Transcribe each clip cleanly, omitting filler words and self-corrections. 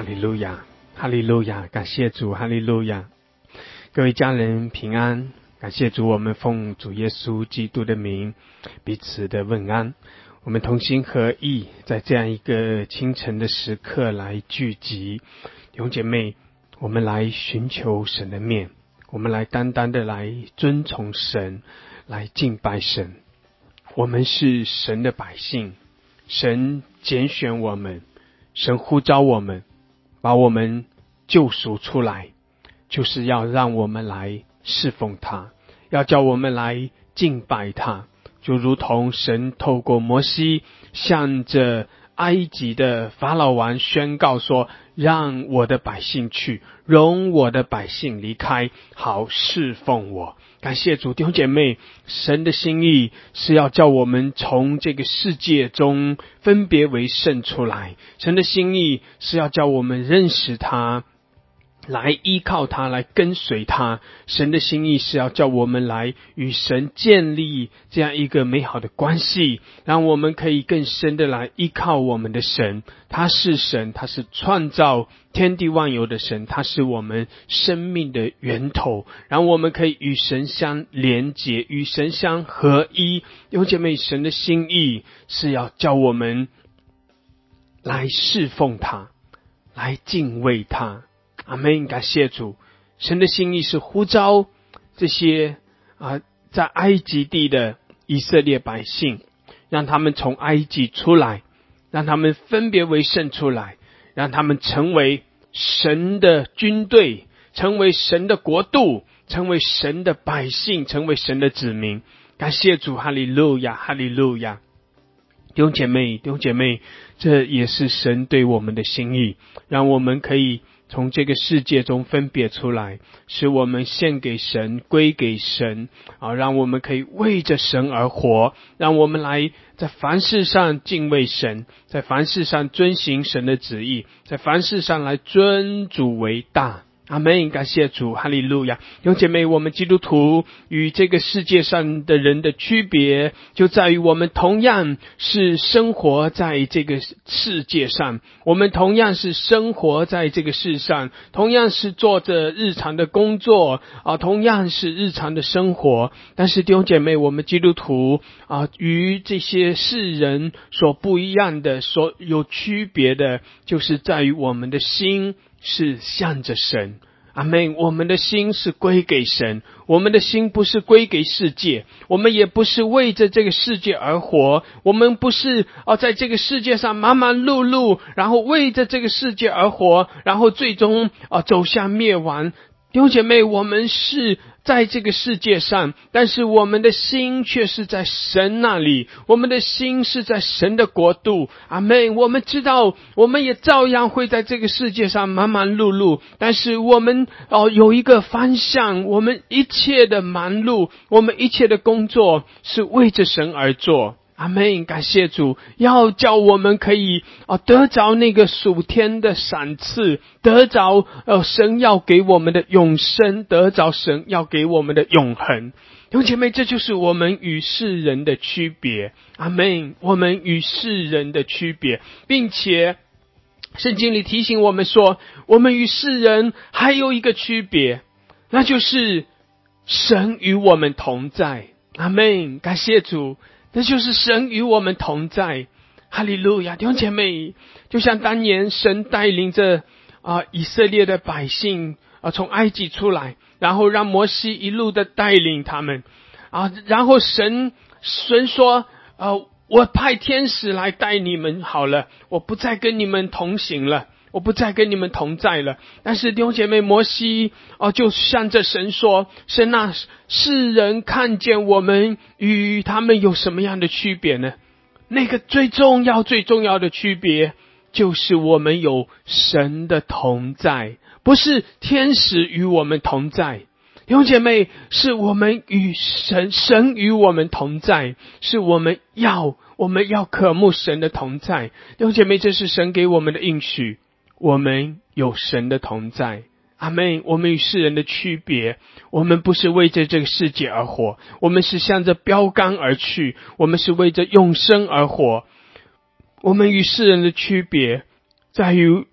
利路亚，哈利路亚，感谢主，哈利路亚。各位家人平安，感谢主，我们奉主耶稣基督的名彼此的问安。我们同心合意，在这样一个清晨的时刻来聚集。弟兄姐妹，我们来寻求神的面，我们来单单的来尊崇神，来敬拜神。我们是神的百姓，神拣选我们，神呼召我们，把我们救赎出来，就是要让我们来侍奉他，要叫我们来敬拜他。就如同神透过摩西向着埃及的法老王宣告说，让我的百姓去，容我的百姓离开，好侍奉我。感谢主，弟兄姐妹，神的心意是要叫我们从这个世界中分别为圣出来，神的心意是要叫我们认识他，来依靠他，来跟随他。神的心意是要叫我们来与神建立这样一个美好的关系，让我们可以更深的来依靠我们的神。他是神，他是创造天地万有的神，他是我们生命的源头，让我们可以与神相连结，与神相合一。弟兄姐妹，神的心意是要叫我们来侍奉他，来敬畏他。阿们，感谢主。神的心意是呼召这些在埃及地的以色列百姓，让他们从埃及出来，让他们分别为圣出来，让他们成为神的军队，成为神的国度，成为神的百姓，成为神的子民。感谢主，哈利路亚，哈利路亚。弟兄姐妹，这也是神对我们的心意，让我们可以从这个世界中分别出来，使我们献给神，归给神，让我们可以为着神而活，让我们来在凡事上敬畏神，在凡事上遵行神的旨意，在凡事上来尊主为大。阿们，感谢主，哈利路亚。弟兄姐妹，我们基督徒与这个世界上的人的区别，就在于我们同样是生活在这个世界上，我们同样是生活在这个世上，同样是做着日常的工作，同样是日常的生活。但是弟兄姐妹，我们基督徒与这些世人所不一样的，所有区别的，就是在于我们的心是向着神。阿们，我们的心是归给神，我们的心不是归给世界，我们也不是为着这个世界而活，我们不是在这个世界上忙忙碌碌，然后为着这个世界而活，然后最终走向灭亡。弟兄姐妹，我们是在这个世界上，但是我们的心却是在神那里，我们的心是在神的国度。阿们，我们知道我们也照样会在这个世界上忙忙碌碌，但是我们有一个方向，我们一切的忙碌，我们一切的工作是为着神而做。阿们，感谢主，要叫我们可以得着那个属天的赏赐，得着神要给我们的永生，得着神要给我们的永恒。弟兄姐妹，这就是我们与世人的区别。阿们，我们与世人的区别，并且圣经里提醒我们说，我们与世人还有一个区别，那就是神与我们同在。阿们，感谢主，那就是神与我们同在。哈利路亚。弟兄姐妹，就像当年神带领着以色列的百姓从埃及出来，然后让摩西一路的带领他们然后神说我派天使来带你们好了，我不再跟你们同行了，我不再跟你们同在了。但是弟兄姐妹，摩西就向着神说，神啊，世人看见我们与他们有什么样的区别呢？那个最重要的区别，就是我们有神的同在，不是天使与我们同在。弟兄姐妹，是我们与神与我们同在，是我们要渴慕神的同在。弟兄姐妹，这是神给我们的应许，我们有神的同在。阿们，我们与世人的区别，我们不是为着这个世界而活，我们是向着标杆而去，我们是为着永生而活。我们与世人的区别在于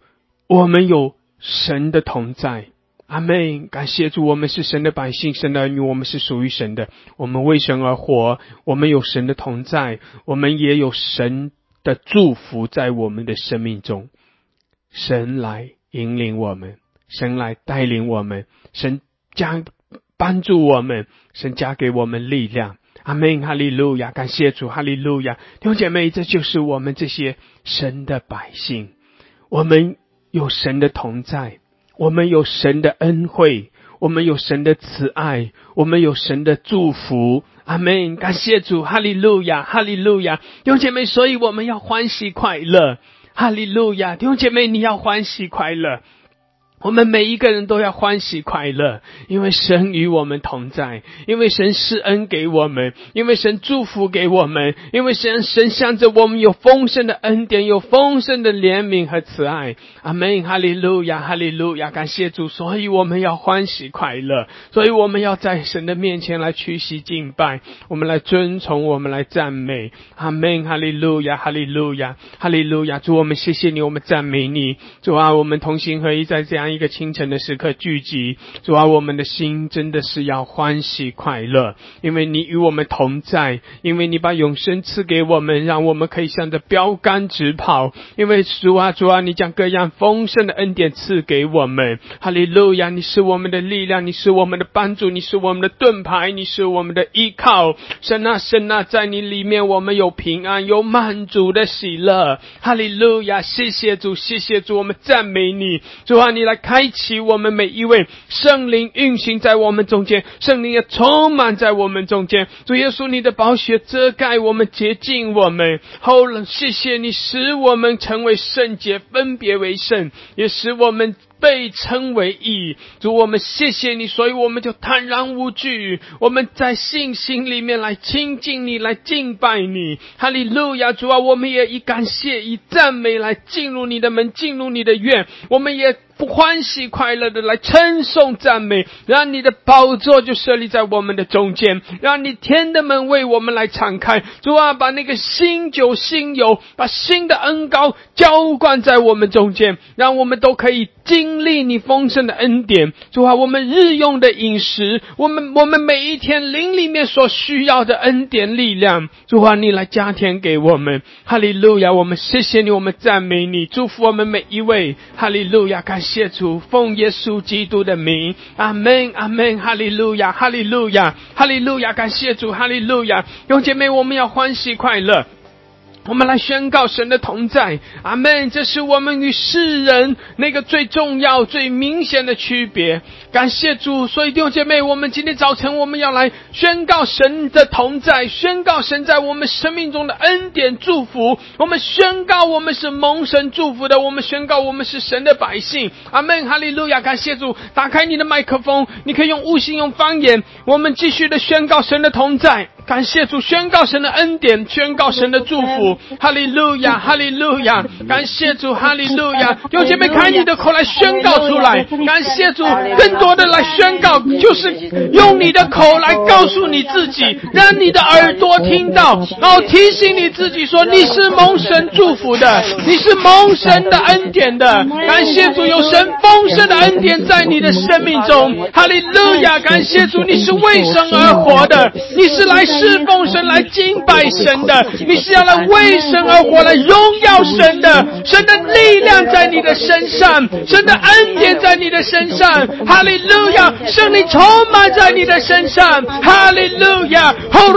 我们有神的同在。阿们。感谢主，我们是神的百姓，神的儿女，我们是属于神的，我们为神而活，我们有神的同在，我们也有神的祝福在我们的生命中。神来引领我们，神来带领我们，神将帮助我们，神加给我们力量。阿们，哈利路亚，感谢主，哈利路亚。弟兄姐妹，这就是我们这些神的百姓，我们有神的同在，我们有神的恩惠，我们有神的慈爱，我们有神的祝福。阿们，感谢主，哈利路亚，哈利路亚。弟兄姐妹，所以我们要欢喜快乐。哈利路亚，弟兄姐妹，你要欢喜快乐。我们每一个人都要欢喜快乐，因为神与我们同在，因为神施恩给我们，因为神祝福给我们，因为神向着我们有丰盛的恩典，有丰盛的怜悯和慈爱。阿们，哈利路亚，哈利路亚，感谢主。所以我们要欢喜快乐，所以我们要在神的面前来屈膝敬拜，我们来尊崇，我们来赞美。阿们，哈利路亚，哈利路亚，哈利路亚。主，我们谢谢你，我们赞美你。主啊，我们同心合一，在这样一个清晨的时刻聚集。主啊，我们的心真的是要欢喜快乐，因为你与我们同在，因为你把永生赐给我们，让我们可以向着标杆直跑。因为主啊，你将各样丰盛的恩典赐给我们。哈利路亚，你是我们的力量，你是我们的帮助，你是我们的盾牌，你是我们的依靠。神啊，神啊，在你里面我们有平安，有满足的喜乐。哈利路亚，谢谢主，谢谢主，我们赞美你。主啊，你来开启我们每一位，圣灵运行在我们中间，圣灵也充满在我们中间。主耶稣，你的宝血遮盖我们，洁净我们。谢谢你使我们成为圣洁，分别为圣，也使我们被称为义。主，我们谢谢你，所以我们就坦然无惧，我们在信心里面来亲近你，来敬拜你。哈利路亚，主啊，我们也以感谢以赞美来进入你的门，进入你的院，我们也不欢喜快乐的来称颂赞美，让你的宝座就设立在我们的中间，让你天的门为我们来敞开。主啊，把那个新酒新油，把新的恩膏浇灌在我们中间，让我们都可以经历你丰盛的恩典。主啊，我们日用的饮食，我们每一天灵里面所需要的恩典力量，主啊，你来加添给我们。哈利路亚，我们谢谢你，我们赞美你，祝福我们每一位。哈利路亚，感谢主，奉耶稣基督的名，阿们，阿们，哈利路亚，哈利路亚，哈利路亚，感谢主，哈利路亚。弟兄姐妹，我们要欢喜快乐，我们来宣告神的同在。阿们，这是我们与世人那个最重要最明显的区别。感谢主。所以弟兄姐妹，我们今天早晨我们要来宣告神的同在，宣告神在我们生命中的恩典祝福，我们宣告我们是蒙神祝福的，我们宣告我们是神的百姓。阿们，哈利路亚，感谢主。打开你的麦克风，你可以用悟性用方言，我们继续的宣告神的同在。感谢主，宣告神的恩典，宣告神的祝福。哈利路亚，哈利路亚，感谢主，哈利路亚。弟兄姐妹，开你的口来宣告出来。感谢主，更多的来宣告，就是用你的口来告诉你自己，让你的耳朵听到，然后提醒你自己说，你是蒙神祝福的，你是蒙神的恩典的。感谢主，有神丰盛的恩典在你的生命中。哈利路亚，感谢主，你是为神而活的，你是来侍奉神，来敬拜神的，你是要来为神而活，来荣耀神的。神的力量在你的身上，神的恩典在你的身上。哈利路亚，圣灵充满在你的身上。哈利路亚，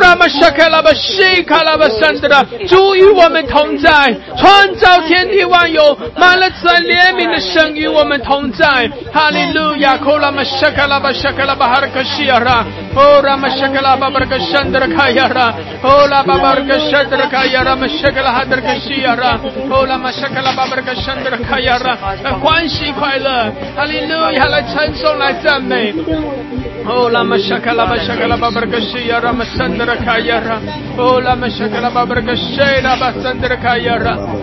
主与我们同在，创造天地万有，满了慈爱怜悯的神与我们同在。哈利路亚，Kayara, Ola Babarka Shandra Kayara, Mashakala Hadra Shiara, Ola Mashakala Babarka Shandra Kayara, 欢喜快乐，哈利路亚，来称颂，来赞美。Ola Mashakala Mashakala Babarka Shiara, Masandra Kayara, Ola Mashakala Babarka Shera, Basandra Kayara,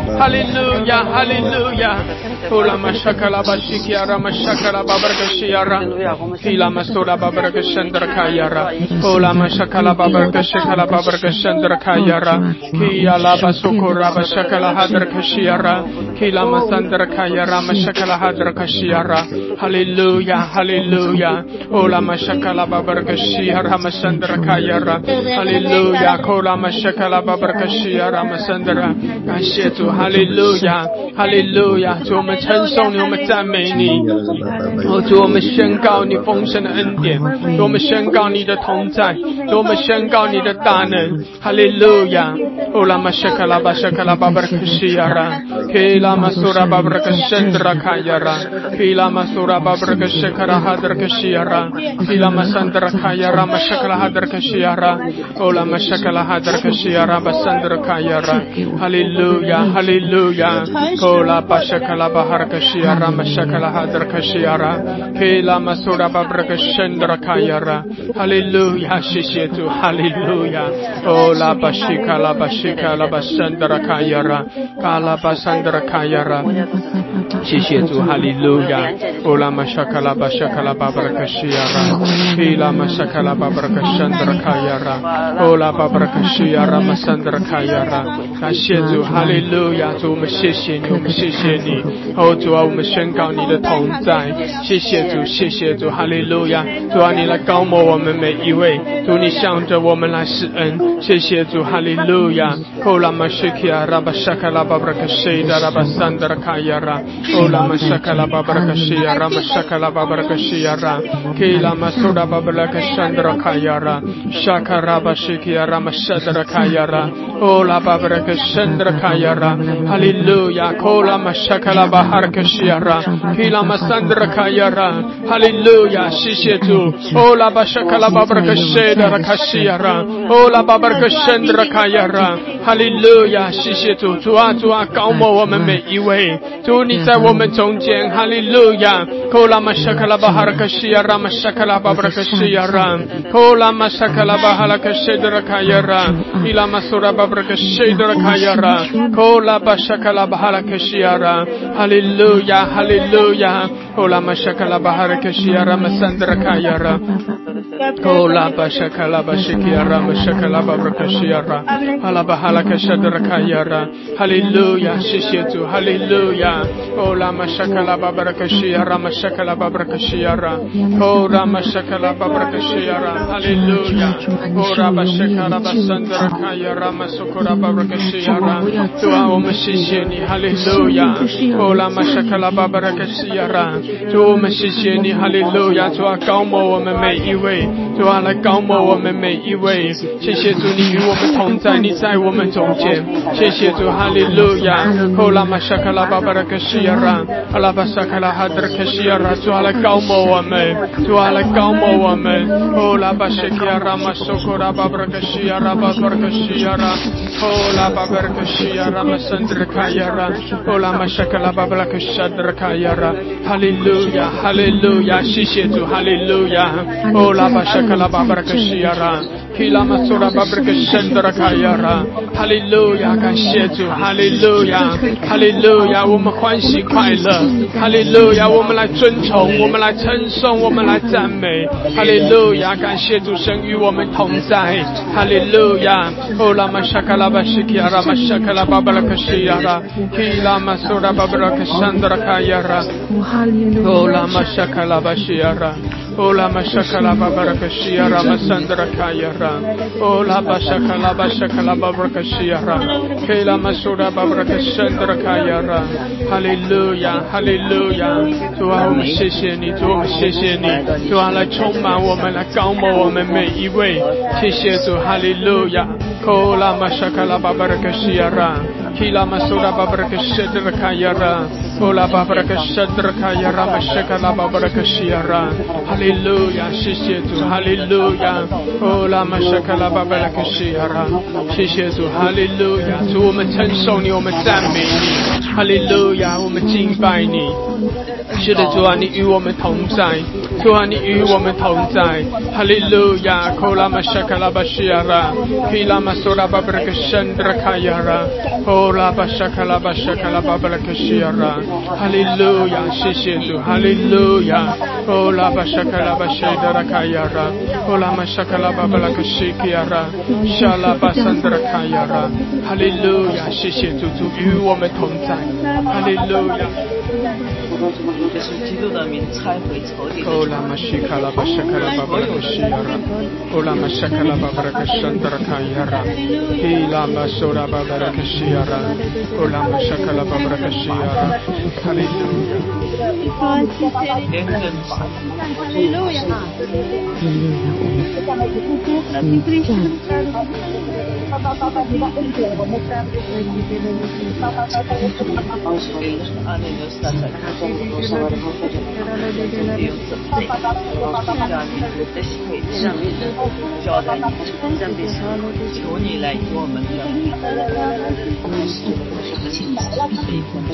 哈利路亚，哈利路亚。哦拉玛沙卡拉巴西基亚拉玛沙卡拉巴巴格西亚拉，基拉玛苏拉巴巴格圣德卡亚拉，哦拉玛沙卡拉巴巴格西卡拉巴巴格圣德卡亚拉，基亚拉巴苏库拉巴沙卡拉哈德卡西亚拉，基拉玛桑德卡亚拉玛沙卡拉哈德卡西亚拉，哈利路亚，哈利路亚。哦拉玛沙卡拉巴巴格西亚拉玛圣德卡亚拉，哈利路亚，哦拉玛沙卡拉巴巴格西亚拉玛圣德拉，感谢主，哈利路亚，哈利路亚。主我们称颂你，我们赞美你。哦，主我们宣告你丰盛的恩典，主我们宣告你的同在，主我们宣告你的大能。哈利路亚。哦拉玛沙卡拉巴沙卡拉巴巴克西亚拉，基拉玛苏拉巴巴克圣德拉卡亚拉，基拉玛苏拉巴巴克什卡拉哈德克西亚拉，基拉玛桑德拉卡亚拉玛沙卡拉哈德克西亚拉，哦拉玛沙卡拉哈德克西亚拉巴桑德拉卡亚拉，哈利路亚，哈利路亚。哦拉巴沙卡拉巴哈克西亚拉玛沙卡拉哈德克西亚拉，基拉玛苏拉巴巴克圣德拉卡亚拉，哈利路亚，谢谢主，哈利路亚。哦拉巴西卡拉巴西卡拉巴圣德拉卡亚拉，卡拉巴圣德拉卡亚拉，谢谢主，哈利路亚。哦拉玛沙卡拉巴沙卡拉巴巴克西亚拉，基拉玛沙卡拉巴巴克圣德拉卡亚拉，哦拉巴巴克西亚拉玛圣德拉卡亚拉，感谢主，哈利路亚。主我们谢谢你，我们谢谢你。哦主啊，我们宣告你的同在，谢谢主，谢谢主，哈利路亚。主啊，你来高摩我们每一位，主你向着我们来施恩，谢谢主，哈利路亚。哦拉玛西基亚拉巴沙卡拉巴巴克西达拉巴桑德拉卡亚拉，哦拉玛沙卡拉巴巴克西亚拉玛沙卡拉巴巴克西亚拉，基拉玛苏达巴巴克山德拉卡亚拉，沙卡拉巴西基亚拉玛沙德拉卡亚拉，哦拉巴巴克山德拉卡亚拉，哈利路亚。哦拉玛沙卡拉巴哈克西亚拉，基拉玛桑德拉卡亚拉，哈利路亚，谢谢主。哦拉巴沙卡拉巴巴克西达拉卡西亚拉，哦拉巴巴克山德拉卡亚拉，哈利路亚，谢谢主。主啊主啊，高摩我们每一位，主你在我们中间，哈利路亚。哦拉玛沙卡拉巴哈克西亚拉玛沙卡拉巴巴克西亚拉，哦拉玛沙卡拉巴哈克西达拉卡亚拉，基拉玛苏拉巴巴克西达拉卡亚拉，哦拉巴沙卡拉巴哈克西亚拉，哈利路亚，哈利路亚。哦拉玛沙卡拉巴哈克西亚拉玛桑德拉卡亚拉，哦拉巴沙卡拉巴西基亚拉玛沙卡拉巴巴克西亚拉，哈拉巴哈克西达拉卡亚拉，哈利路亚，谢谢主，哈利路亚。哦拉玛沙卡拉巴巴克西亚拉玛沙卡拉巴巴克西亚拉，哦拉玛沙卡拉巴巴克西亚拉，哈利路亚。哦拉巴沙卡拉巴桑德拉卡亚拉玛苏库拉巴巴克西亚拉，主啊，我们谢谢你，哈利路亚。哦拉玛沙卡拉巴巴克西亚拉，主我们谢谢你，哈利路亚。主啊，高摩我们每一位，主啊，来高摩我们每一位，谢谢主，你与我们同在，你在我们中间，谢谢主，哈利路亚。哦拉玛沙卡拉巴巴克西亚拉，阿拉巴沙卡拉哈德克西亚拉，主啊，来高摩我们，主啊，来高摩我们。哦拉巴西基亚拉玛苏库拉巴巴克西亚拉巴巴克西亚拉，哦拉巴巴克西亚拉玛桑德卡亚拉，哦拉玛沙卡拉巴巴克西德卡亚拉，哈利路亚，哈利路亚，谢谢主，哈利路亚。哦拉巴沙卡拉巴巴克西亚拉，基拉玛苏拉巴巴克西德卡亚拉，哈利路亚，感谢主，哈利路亚，哈利路亚，我们欢喜快乐，哈利路亚，我们来尊崇，我们来称颂，我们来赞美，哈利路亚，感谢主，神与我们同在，哈利路亚。哦拉玛沙卡拉巴西基亚拉玛沙卡拉巴巴克西亚拉，基拉玛苏拉巴巴克山德卡亚拉，哦拉玛沙卡拉巴西亚拉。Oh la mashakala babarakashiyara masandra kayara. Oh la bashakala bashakala babarakashiyara. Kela masura babarakashandra kayara. Hallelujah, hallelujah. 主啊，我们谢谢你，主，我们谢谢你，主啊，来充满我们，来高摩我们每一位。谢谢主，哈利路亚。Oh la mashakala babarakashiyara. Kila masura babarakashandra kayara. Oh la babarakashandra kayara mashakala babarakashiyara. Hallelujah， 谢谢主，哈利路亚。哦，拉玛沙卡拉巴巴拉克西亚拉，谢谢主，哈利路亚。主，我们称颂你，我们赞美你，哈利路亚，我们敬拜你。是的，主啊，你与我们同在，主啊，你与我们同在，哈利路亚。哦，拉玛沙卡拉巴西亚拉，基拉玛 masora babaraka shandra kayara. Ola bashakala bashakala babaraka shiara. Hallelujah. 谢谢主。Hallelujah. Ola bashakala bashedara kayara. Ola mashakala babaraka shikiara. Shala basandra kayara. Hallelujah. 谢谢主，主与我们同在。Hallelujah。 就是基督的名拆毁仇敌的哦，拉玛西卡拉巴沙卡拉巴巴拉克西亚拉，哦，拉玛沙卡拉巴巴拉克山德拉卡亚拉，伊拉玛索拉巴巴拉克西亚拉，哦，拉玛沙卡拉巴巴拉克西亚拉，哈利路亚。 连根拔起， 哈利路亚， 阿内牛萨萨卡萨罗萨瓦的后头，真的有准备，让你的心会上交在你身边，求你来与我们的亲子这一份。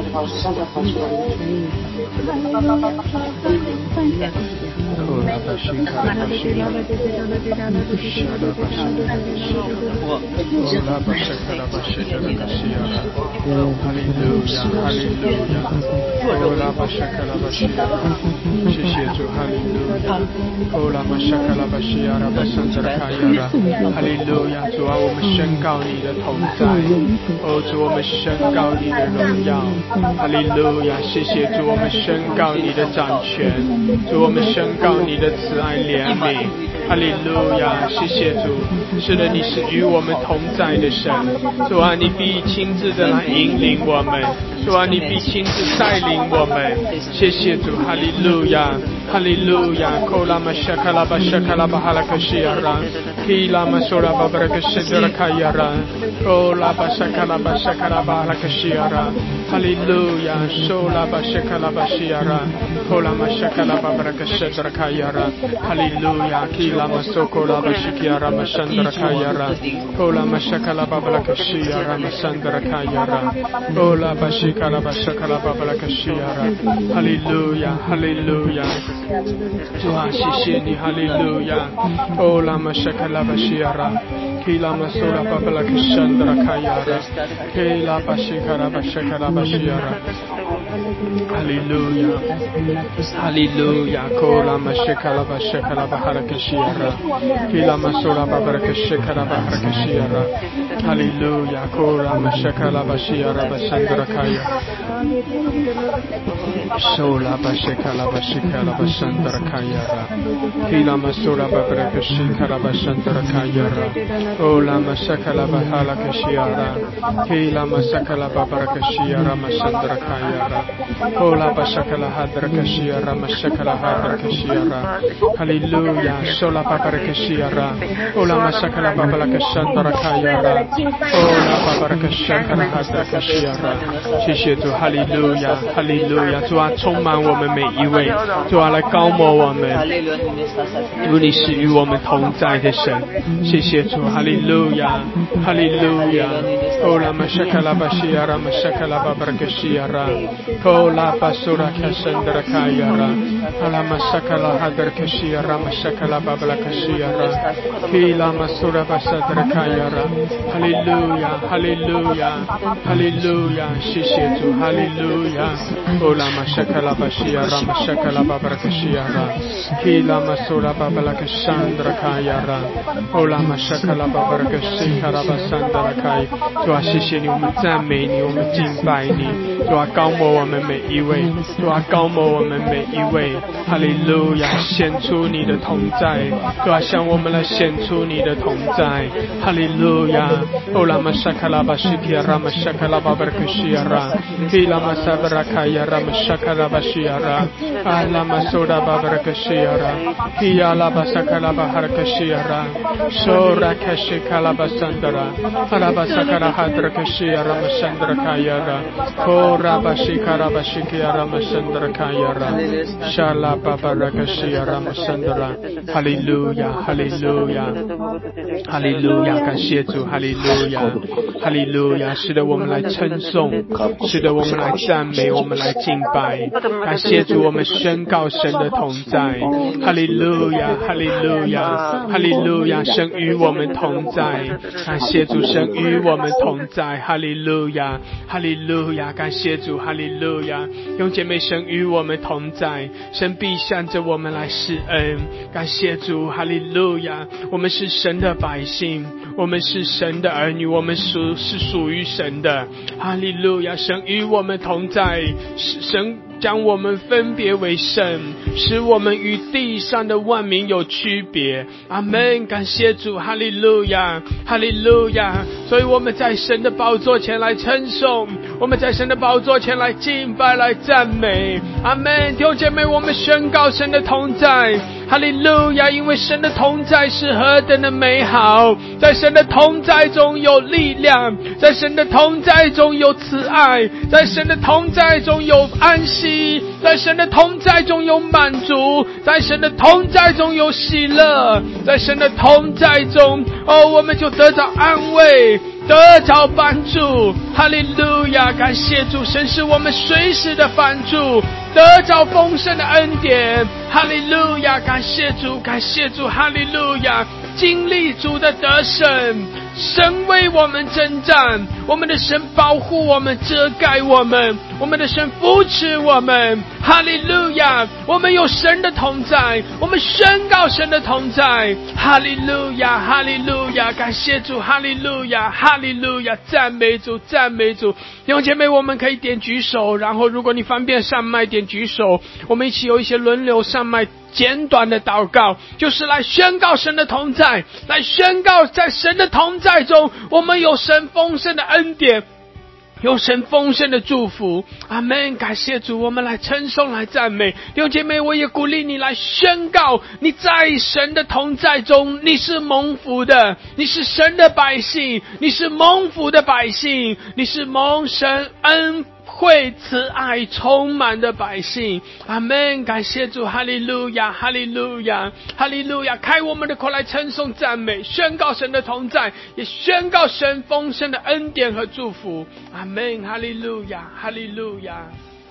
谢谢主，哈利路亚。哦，拉玛沙卡拉巴西亚拉巴桑德拉卡亚拉，哈利路亚。主啊，我们宣告你的同在。哦，主，我们宣告你的荣耀。哈利路亚。谢谢主，我们宣告你的掌权。主，我们宣告你的慈爱怜悯。哈利路亚。谢谢主。是的，你是与我们同在的神。主啊，你必亲自的来引领我们。主啊，你必亲自带领我们。谢谢主，哈利路亚，哈利路亚。库拉玛沙卡拉巴沙卡拉巴哈拉克西亚拉，基拉玛索拉巴巴拉克西德拉卡亚拉，库拉巴沙卡拉巴沙卡拉巴哈拉克西亚拉，哈利路亚。索拉巴沙卡拉巴西亚拉，库拉玛沙卡拉巴巴拉克西德拉卡亚拉，哈利路亚。基拉玛索库拉巴西基亚拉玛山德拉卡亚拉，库拉玛沙卡拉巴巴拉克西亚拉玛山德拉卡亚拉，库拉巴西卡拉巴沙卡拉巴巴拉克西亚拉，哈利路亚，哈利路亚。主啊，谢谢你，哈利路亚。哦，拉玛沙卡拉巴西亚拉，基拉玛索拉巴巴拉克山德拉卡亚拉，基拉巴西卡拉巴沙卡拉巴西亚拉，哈利路亚，哈利路亚。库拉玛沙卡拉巴沙卡拉巴哈拉克西亚拉，基拉玛索拉巴巴拉克西卡拉巴哈拉克西亚拉，哈利路亚。库拉玛沙卡拉巴西亚拉巴山德拉卡亚，Sola basheka la bashika la bashandara kayara. Kila masura babra kashika la bashandara kayara. Ola masaka la bahala kashiara. Kila masaka la babra kashiara mashandara kayara. Ola bashaka la hadra kashiara masaka la hadra kashiara. Hallelujah. Sola babra kashiara. Ola masaka la babra kashandara kayara. Ola babra kashandara hadra kashiara. 谢谢主，哈利路亚，哈利路亚。主啊，充满我们每一位，主啊，来高摩我们。主，你是与我们同在的神。谢谢主，哈利路亚，哈利路亚。哦，拉玛沙卡拉巴西亚拉，玛沙卡拉巴巴克西亚拉，哦，拉巴苏拉卡山德拉卡亚拉，阿拉玛沙卡拉哈德克西亚拉，玛沙卡拉巴巴拉克西亚拉，基拉玛苏拉巴萨德拉卡亚拉，哈利路亚，哈利路亚，哈利路亚。谢谢主，哈利路亚。哦，拉玛沙卡拉巴西亚拉，玛沙卡拉巴巴克西亚拉，基拉玛苏拉巴巴拉克山德拉卡亚拉，哦，拉玛沙卡拉巴巴克西卡拉巴山德拉卡亚。主啊，谢谢你，我们赞美你，我们敬拜你。主啊，高摩我们每一位，主啊，高摩我们每一位。哈利路亚，显出你的同在。主啊，向我们来显出你的同在。哈利路亚。哦，拉玛沙卡拉巴西基拉玛沙卡拉巴巴克西亚拉，基拉玛萨布拉卡亚拉玛沙卡拉巴西亚拉，阿拉玛苏拉巴巴克西亚拉，基亚拉巴萨卡拉巴哈克西亚拉，苏拉卡西卡拉巴桑德拉，阿拉巴萨卡拉哈德克西亚拉玛桑德拉卡亚拉，库拉巴西卡拉巴西基亚拉玛桑德拉卡亚拉，沙拉巴巴克西亚拉玛桑德拉。哈利路亚，哈利路亚，哈利路亚。感谢主，哈利路亚，哈利路亚。是的，我们来称颂，是的，我们来赞美，我们来敬拜。感谢主，我们宣告神的同在。哈利路亚，哈利路亚，哈利路亚。神与我们同同在，感谢主，神与我们同在，哈利路亚，哈利路亚，感谢主，哈利路亚，弟兄姐妹，神与我们同在，神必向着我们来施恩，感谢主，哈利路亚，我们是神的百姓，我们是神的儿女，我们是属于神的，哈利路亚，神与我们同在，神将我们分别为圣，使我们与地上的万民有区别。阿们，感谢主，哈利路亚，哈利路亚。所以我们在神的宝座前来称颂，我们在神的宝座前来敬拜，来赞美。阿们，弟兄姐妹，我们宣告神的同在，哈利路亚，因为神的同在是何等的美好，在神的同在中有力量，在神的同在中有慈爱，在神的同在中有安息，在神的同在中有满足，在神的同在中有喜乐，在神的同在中，我们就得到安慰，得着帮助。哈利路亚，感谢主，神是我们随时的帮助，得着丰盛的恩典。哈利路亚，感谢主，感谢主，哈利路亚，经历主的得胜，神为我们征战，我们的神保护我们，遮盖我们，我们的神扶持我们。哈利路亚，我们有神的同在，我们宣告神的同在。哈利路亚，哈利路亚，感谢主，哈利路亚，哈利路亚，赞美主，赞美主。弟兄姐妹，我们可以点举手，然后如果你方便上麦点举手，我们一起有一些轮流上麦简短的祷告，就是来宣告神的同在，来宣告在神的同在中，我们有神丰盛的恩典，有神丰盛的祝福。阿们，感谢主，我们来称颂，来赞美。弟兄姐妹，我也鼓励你来宣告，你在神的同在中，你是蒙福的，你是神的百姓，你是蒙福的百姓，你是蒙神恩惠慈爱充满的百姓。阿们，感谢主，哈利路亚，哈利路亚，哈利路亚，开我们的口来称颂赞美，宣告神的同在，也宣告神丰盛的恩典和祝福。阿们，哈利路亚，哈利路亚。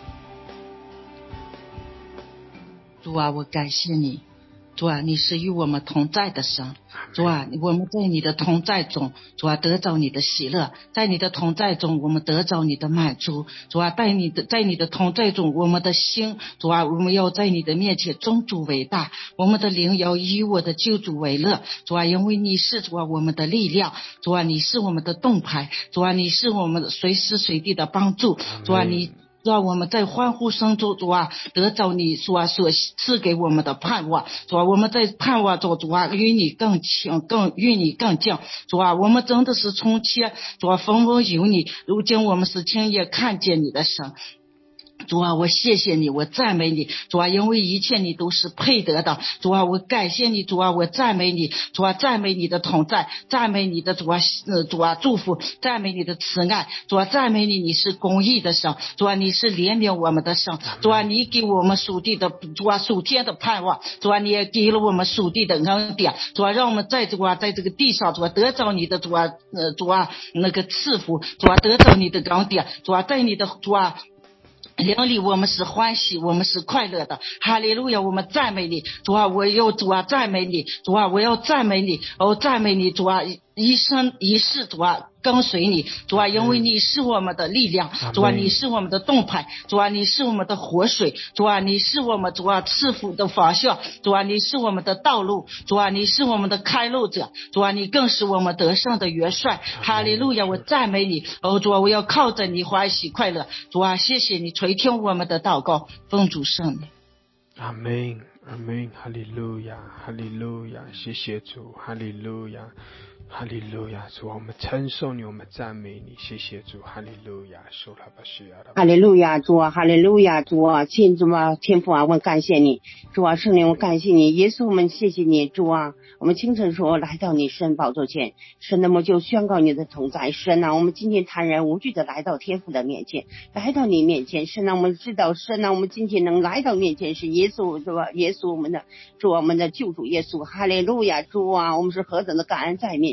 主啊，我感谢你，主啊，你是与我们同在的神，主啊，我们在你的同在中，主啊，得着你的喜乐，在你的同在中，我们得着你的满足，主啊，在你的同在中，我们的心，主啊，我们要在你的面前尊主为大，我们的灵要以我的救主为乐，主啊，因为你是主啊我们的力量，主啊，你是我们的盾牌，主啊，你是我们随时随地的帮助，主啊，你让我们在欢呼声中，主啊，得着你所赐给我们的盼望，主啊，我们在盼望中，主啊，与你更亲，与你更近，主啊，我们真的是从前，主啊，丰丰有你，如今我们是亲眼看见你的神。主啊，我谢谢你，我赞美你，主啊，因为一切你都是配得的，主啊，我感谢你，主啊，我赞美你，主啊，赞美你的同在，赞美你的主啊祝福，赞美你的慈爱，主啊，赞美你，你是公义的神，主啊，你是怜悯我们的神，主啊，你给我们属地的，主啊，属天的盼望，主啊，你也给了我们属地的恩典，主啊，让我们在这个地上，主啊，得着你的主啊那个赐福，主啊，得着你的恩典，主啊，在你的主啊灵里我们是欢喜，我们是快乐的。哈利路亚，我们赞美你，主啊，我要主啊赞美你，主啊，我要赞美你，赞美你，主啊，一生一世，主啊跟随你，主啊，因为你是我们的力量，主啊，你是我们的盾牌，主啊，你是我们的活水，主啊，你是我们主啊赐福的方向，主啊，你是我们的道路，主啊，你是我们的开路者，主啊，你更是我们得胜的元帅。哈利路亚，我赞美你，主啊，我要靠着你欢喜快乐，主啊，谢谢你垂听我们的祷告，奉主圣名。 阿们，阿们，哈利路亚，哈利路亚，谢谢主，哈利路亚。哈利路亚，主啊，我们称颂你，我们赞美你，谢谢主，哈利路亚，受拉巴西亚的。 哈利路亚，主啊，哈利路亚，主啊，亲主啊，天父啊，我们感谢你，主啊，圣灵，我感谢你，耶稣，我们谢谢你，主啊，我们清晨说来到你神宝座前，神那么就宣告你的同在，神啊，我们今天坦然无惧的来到天父的面前，来到你面前，神啊，我们知道，神啊，我们今天能来到面前是耶稣，是吧？耶稣，我们的主，我们的救主耶稣，哈利路亚，主啊，我们是何等的感恩在面前。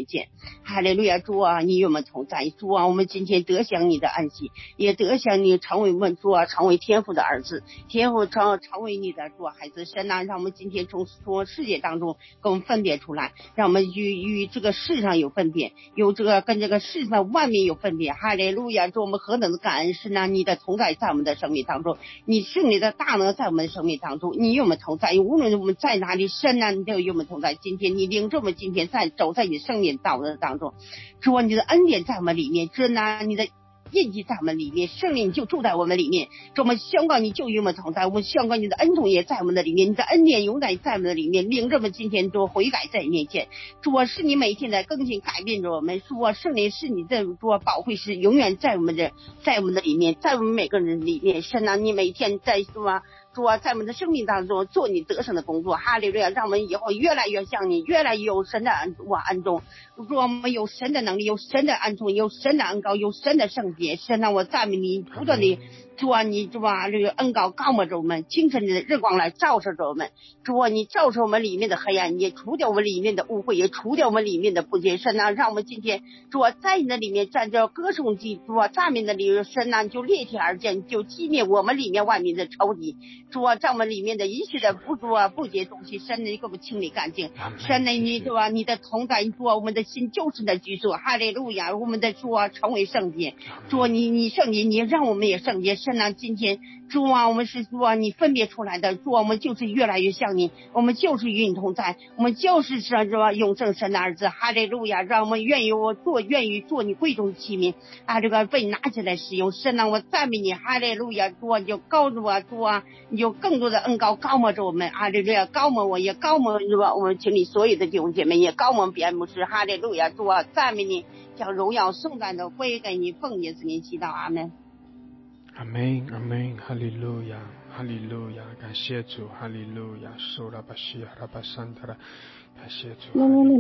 见。哈利路亚，主啊，你与我们同在，主啊，我们今天得享你的安息，也得享你成为我们主啊，成为天父的儿子，天父成为你的主孩子。神啊，让我们今天从世界当中跟我们分别出来，让我们与这个世上有分别，有这个跟这个世上万民有分别。哈利路亚，主我们何等的感恩！神啊，你的同在在我们的生命当中，你圣灵的大能在我们的生命当中，你与我们同在，无论我们在哪里，神啊，你都与我们同在。今天你领着我们今天走在你圣灵道路当中，主啊，你的恩典在我们里面，主啊，你的印记在我们里面，圣灵就住在我们里面。主，我们宣告你就与我们同在，我们宣告你的恩宠也在我们的里面，你的恩典永远在我们的里面，领着我们今天做悔改在你面前。主啊，是你每天在更新改变着我们，主啊，圣灵是你的主啊保惠师，永远在我们的里面，在我们每个人里面。神啊，你每天在主啊，在我们的生命当中做你得胜的工作。哈利路亚，让我们以后越来越像你，越来越有神的恩宠。主啊，我们有神的能力，有神的恩宠，有神的恩膏，有神的圣洁。神啊，我赞美你，不断的主啊，你主啊，这个恩膏高抹着我们，清晨的日光来照射着我们。主啊，你照射我们里面的黑暗，也除掉我们里面的污秽，也除掉我们里面的不洁。神啊，让我们今天主啊，在你的里面站着歌颂祭，主啊，赞美的里神啊，就裂天而见，就击灭我们里面外面的仇敌。主啊，在我们里面的一切的不足啊、不洁东西，神你给我们清理干净。神呢，你主啊，你的同在，主啊，我们的心就是的居所。哈利路亚，我们的主啊，成为圣洁。主啊，你圣洁，你让我们也圣洁。神啊，今天主啊，我们是主啊，你分别出来的。主啊，我们就是越来越像你，我们就是与你同在，我们就是是吧，永生神的儿子。哈利路亚，让我们愿意做你贵重的器皿啊，这个被拿起来使用。神啊，我赞美你。哈利路亚，主啊，你就高主啊，主啊，你有更多的恩膏高抹着我们。哈利路亚，高抹我，也高抹是吧？我们群里所有的弟兄姐妹也高抹别人牧师。哈利路亚，主啊，赞美你，将荣耀颂赞都归给你，奉耶稣名祈祷，阿门。 阿门，阿门，哈利路亚，哈利路亚，感谢主，哈利路亚，苏拉巴西阿拉巴桑德拉，感谢主，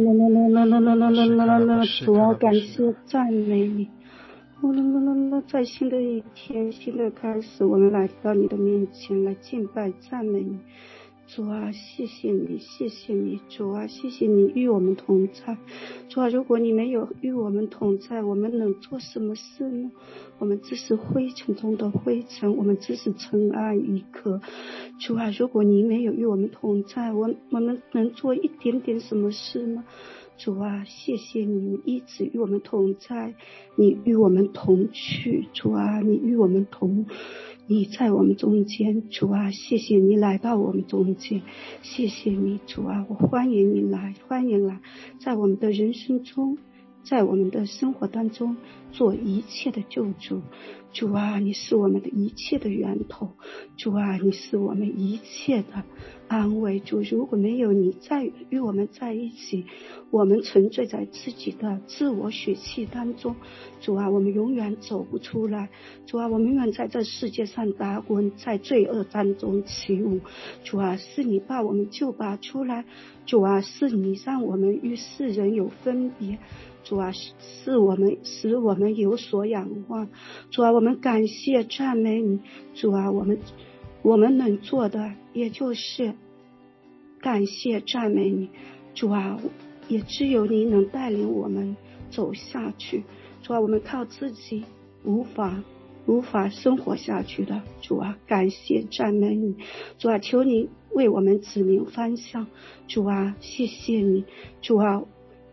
主啊，感谢赞美你。在新的一天，新的开始，我们来到你的面前来敬拜赞美你。主啊，谢谢你，谢谢你，主啊，谢谢你与我们同在。主啊，如果你没有与我们同在，我们能做什么事呢？我们只是灰尘中的灰尘，我们只是尘埃一颗。主啊，如果你没有与我们同在，我们能做一点点什么事吗？主啊，谢谢你，你一直与我们同在，你与我们同去。主啊，你在我们中间。主啊，谢谢你来到我们中间，谢谢你。主啊，我欢迎你来，欢迎来，在我们的人生中，在我们的生活当中做一切的救主。主啊，你是我们的一切的源头。主啊，你是我们一切的安慰。主，如果没有你与我们在一起，我们沉醉在自己的自我血气当中。主啊，我们永远走不出来。主啊，我们永远在这世界上打滚，在罪恶当中起舞。主啊，是你把我们救拔出来。主啊，是你让我们与世人有分别。主啊，使我们有所仰望。主啊，我们感谢赞美你。主啊，我们能做的也就是感谢赞美你。主啊，也只有你能带领我们走下去。主啊，我们靠自己无法生活下去的。主啊，感谢赞美你。主啊，求你为我们指明方向。主啊，谢谢你。主啊，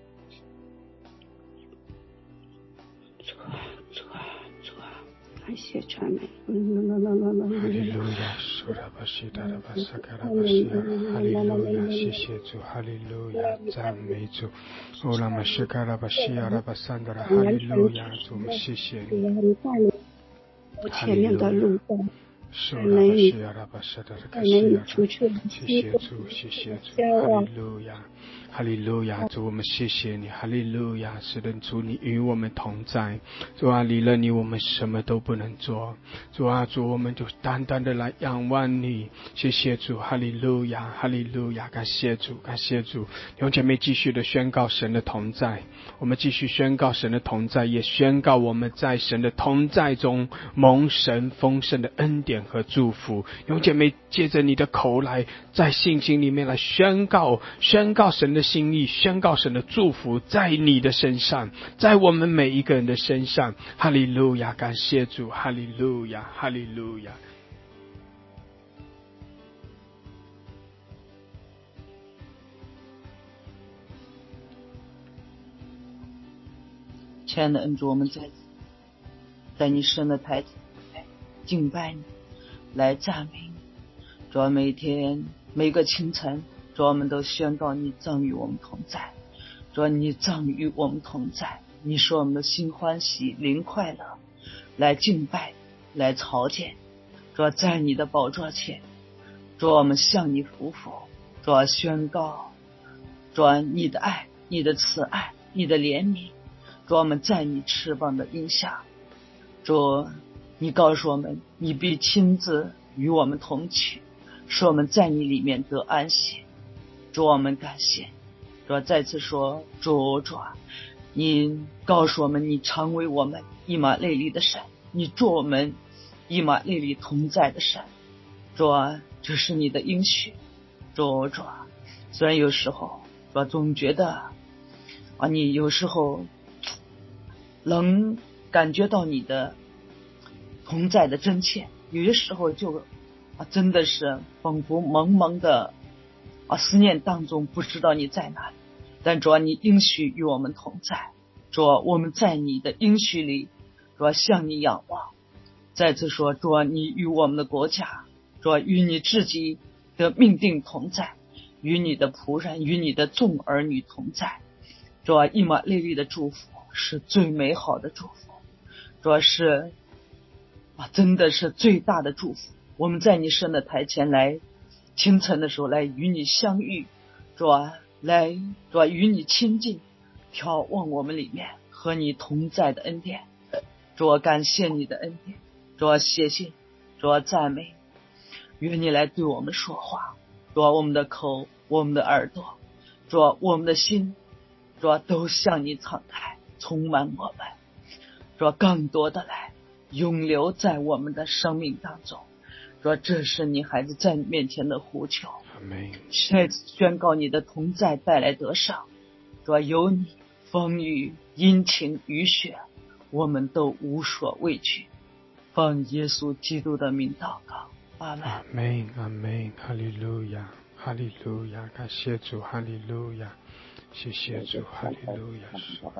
感谢赞美。哈利路亚，苏拉巴西达拉巴萨卡拉巴西亚，哈利路亚，谢谢主，哈利路亚，赞美主。欧拉玛西卡拉巴西亚拉巴桑德拉，哈利路亚，主，我们谢谢你。 前面的路段， 美女，美女出去，谢谢主，谢谢主，哈利路亚，哈利路亚，主，我们谢谢你，哈利路亚，是的，主，你与我们同在。主啊，离了你我们什么都不能做。主啊，主，我们就单单的来仰望你。谢谢主，哈利路亚，哈利路亚，感谢主，感谢主。弟兄姐妹，继续的宣告神的同在，我们继续宣告神的同在，也宣告我们在神的同在中蒙神丰盛的恩典点和祝福。弟兄姐妹，借着你的口来，在信心里面来宣告神的心意，宣告神的祝福在你的身上，在我们每一个人的身上。哈利路亚，感谢主，哈利路亚，哈利路亚。 亲爱的恩主，我们在你神的台前来敬拜你，来赞美你。主要每天每个清晨，主要我们都宣告你正与我们同在，主要你正与我们同在，你使我们的心欢喜灵快乐，来敬拜，来朝见。主要在你的宝座前，主要我们向你匍匐，主要宣告，主要你的爱，你的慈爱，你的怜悯。主我们在你翅膀的荫下，主你告诉我们，你必亲自与我们同去，使我们在你里面得安息。主我们感谢，主再次说，主你告诉我们，你常为我们以马内利的神，你做我们以马内利同在的神。主这是你的应许。主虽然有时候主总觉得你有时候能感觉到你的同在的真切，有些时候就真的是仿佛蒙蒙的思念当中不知道你在哪里，但主你应许与我们同在，主我们在你的应许里，主向你仰望。再次说，主你与我们的国家，主与你自己的命定同在，与你的仆人，与你的众儿女同在。主以马内利的祝福是最美好的祝福，主要是真的是最大的祝福。我们在你神的台前来，清晨的时候来与你相遇，主与你亲近，眺望我们里面和你同在的恩典。主感谢你的恩典，主谢谢，主赞美，愿你来对我们说话。主我们的口，我们的耳朵，主我们的心，主都向你敞开，充满我们，主更多的来永留在我们的生命当中。主这是你孩子在你面前的呼求，再次宣告你的同在带来得胜。主有你，风雨阴晴雨雪我们都无所畏惧。奉耶稣基督的名祷告，阿们。 阿们，阿们，哈利路亚，哈利路亚，感谢主，哈利路亚，谢谢主，哈利路亚。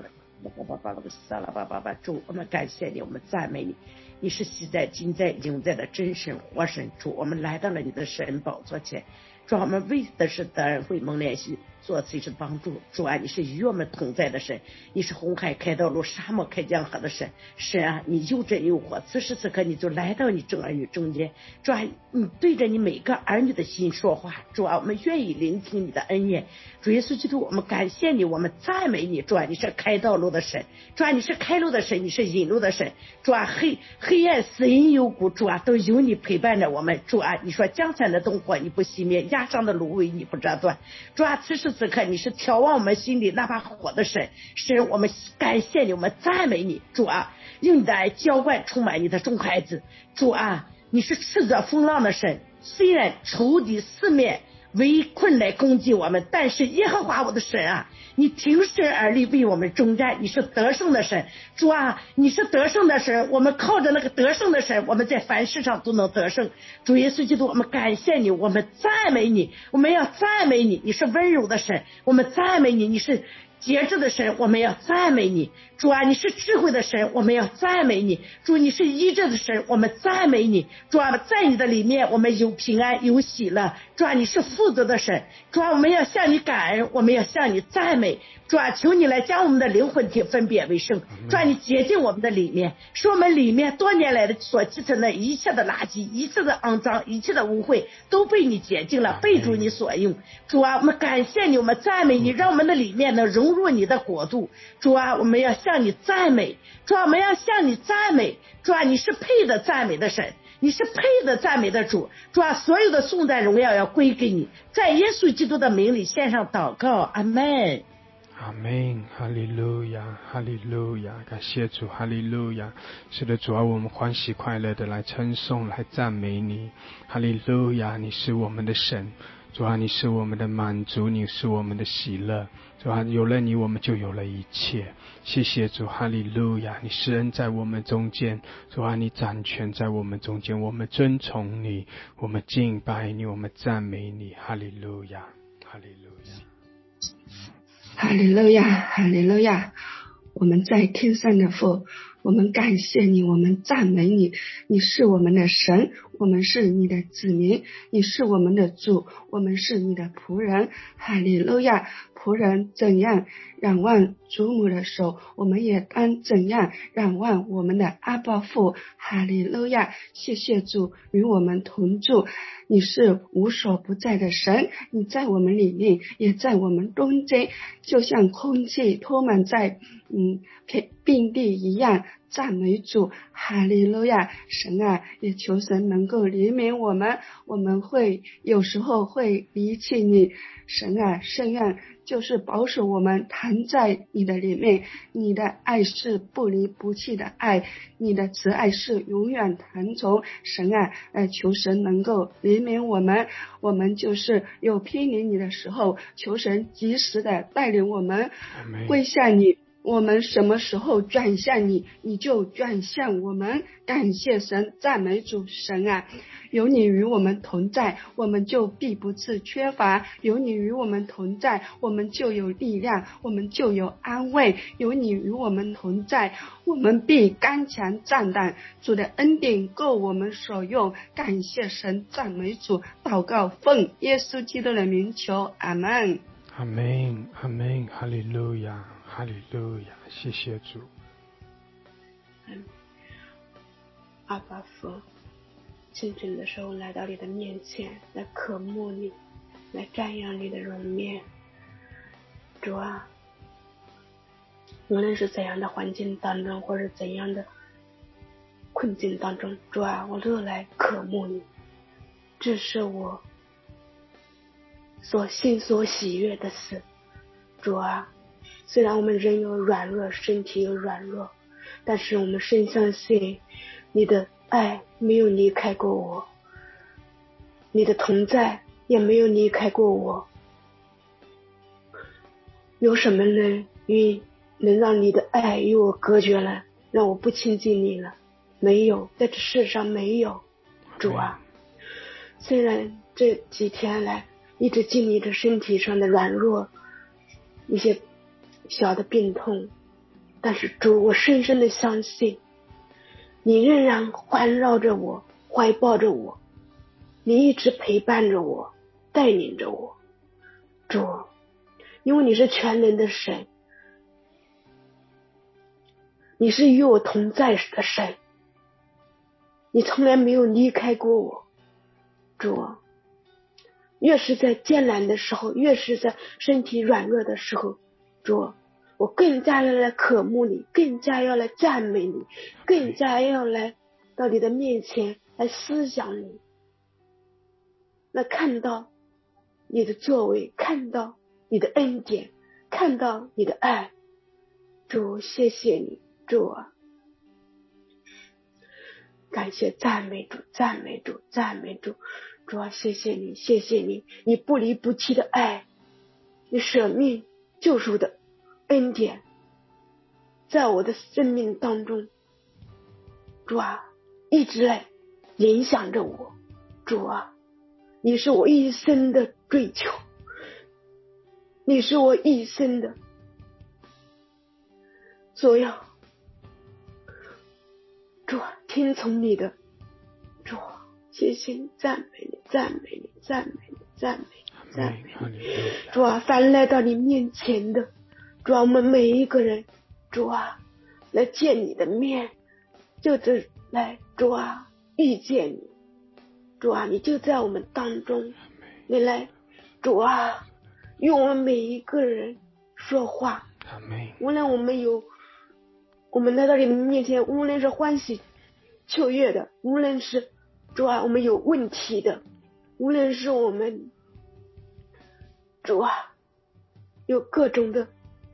主，我们感谢你，我们赞美你，你是昔在今在永在的真神活神。主，我们来到了你的神宝座前，主，我们为的是得人会蒙怜惜，做随时帮助。主啊，你是与我们同在的神，你是红海开道路，沙漠开江河的神。神啊，你又真又活，此时此刻你就来到你众儿女中间。主啊，你对着你每个儿女的心说话。主啊，我们愿意聆听你的恩言。主耶稣基督，我们感谢你，我们赞美你。主啊，你是开道路的神，主啊，你是开路的神，你是引路的神。主啊，黑暗死荫幽谷，主啊，都有你陪伴着我们。主啊，你说江山的灯火你不熄灭，压上的芦苇你不折断。主啊，此时此刻你是眺望我们心里那把火的神。神，我们感谢你，我们赞美你。主啊，用你的爱浇灌充满你的众孩子。主啊，你是斥责风浪的神，虽然仇敌四面围困来攻击我们，但是耶和华我的神啊，你挺身而立为我们征战，你是得胜的神。主啊，你是得胜的神，我们靠着那个得胜的神，我们在凡事上都能得胜。主耶稣基督，我们感谢你，我们赞美你，我们要赞美你，你是温柔的神，我们赞美你，你是节制的神，我们要赞美你。主啊，你是智慧的神，我们要赞美你。主，你是医治的神，我们赞美你。主啊，在你的里面我们有平安有喜乐。主啊，你是负责的神。主啊，我们要向你感恩，我们要向你赞美。主啊，求你来将我们的灵魂体分别为圣。主啊，你洁净我们的里面，使我们里面多年来的所积存的一切的垃圾，一切的肮脏，一切的污秽都被你洁净了，被主你所用。主啊，我们感谢你，我们赞美你，让我们的里面能融入你的国度。主啊，我们要向你赞美。主啊，我们要向你赞美。主啊，你是配的赞美的神，你是配的赞美的主。主啊，所有的颂赞荣耀要归给你，在耶稣基督的名里献上祷告，阿们。 阿门，哈利路亚，哈利路亚，感谢主，哈利路亚。是的，主啊，我们欢喜快乐的来称颂，来赞美你，哈利路亚，你是我们的神，主啊，你是我们的满足，你是我们的喜乐，主啊，有了你，我们就有了一切。谢谢主，哈利路亚，你施恩在我们中间，主啊，你掌权在我们中间，我们尊崇你，我们敬拜你，我们赞美你，哈利路亚，哈利路亚。 哈利路亚，哈利路亚！我们在天上的父，我们感谢你，我们赞美你，你是我们的神，我们是你的子民，你是我们的主，我们是你的仆人。哈利路亚！仆人怎样仰望主母的手，我们也当怎样仰望我们的阿爸父。哈利路亚！谢谢主与我们同住，你是无所不在的神，你在我们里面，也在我们中间，就像空气充满在遍地一样。赞美主，哈利路亚！神啊，也求神能够怜悯我们，我们会有时候会离弃你，神啊，圣愿就是保守我们躺在你的里面，你的爱是不离不弃的爱，你的慈爱是永远长存。神啊，求神能够怜悯我们，我们就是有偏离你的时候，求神及时的带领我们归向你。我们什么时候转向你，你就转向我们。感谢神，赞美主。神啊，有你与我们同在，我们就必不致缺乏；有你与我们同在，我们就有力量，我们就有安慰；有你与我们同在，我们必刚强壮胆。主的恩典够我们所用。感谢神，赞美主。祷告奉耶稣基督的名求，阿们。 阿门，阿门，哈利路亚，哈利路亚，谢谢主。 阿爸父，清晨的时候来到你的面前，来渴慕你，来瞻仰你的容面。主啊，无论是怎样的环境当中，或者怎样的困境当中，主啊，我都来渴慕你，这是我所心所喜悦的事。主啊，虽然我们人有软弱，身体有软弱，但是我们深相信你的爱没有离开过我，你的同在也没有离开过我。有什么能让你的爱与我隔绝了，让我不亲近你了？没有，在这世上没有。主啊，虽然这几天来一直经历着身体上的软弱，一些小的病痛，但是主，我深深的相信你仍然环绕着我，怀抱着我，你一直陪伴着我，带领着我。主，因为你是全能的神，你是与我同在的神，你从来没有离开过我。主，越是在艰难的时候，越是在身体软弱的时候，主，我更加要来渴慕你，更加要来赞美你，更加要来到你的面前来思想你，来看到你的作为，看到你的恩典，看到你的爱。主，谢谢你。主啊，感谢赞美主，赞美主，赞美主。主啊，谢谢你，谢谢你，你不离不弃的爱，你舍命救赎的恩典在我的生命当中，主啊，一直来影响着我。主啊，你是我一生的追求，你是我一生的所要。主啊，听从你的。主啊，谢谢你，赞美你，赞美你，赞美你，赞美你，赞美你。主啊，凡来到你面前的，主啊，我们每一个人，主啊，来见你的面，就是来，主啊，遇见你。主啊，你就在我们当中，你来，主啊，与我们每一个人说话。无论我们来到你们面前，无论是欢喜雀跃的，无论是主啊我们有问题的，无论是我们主啊有各种的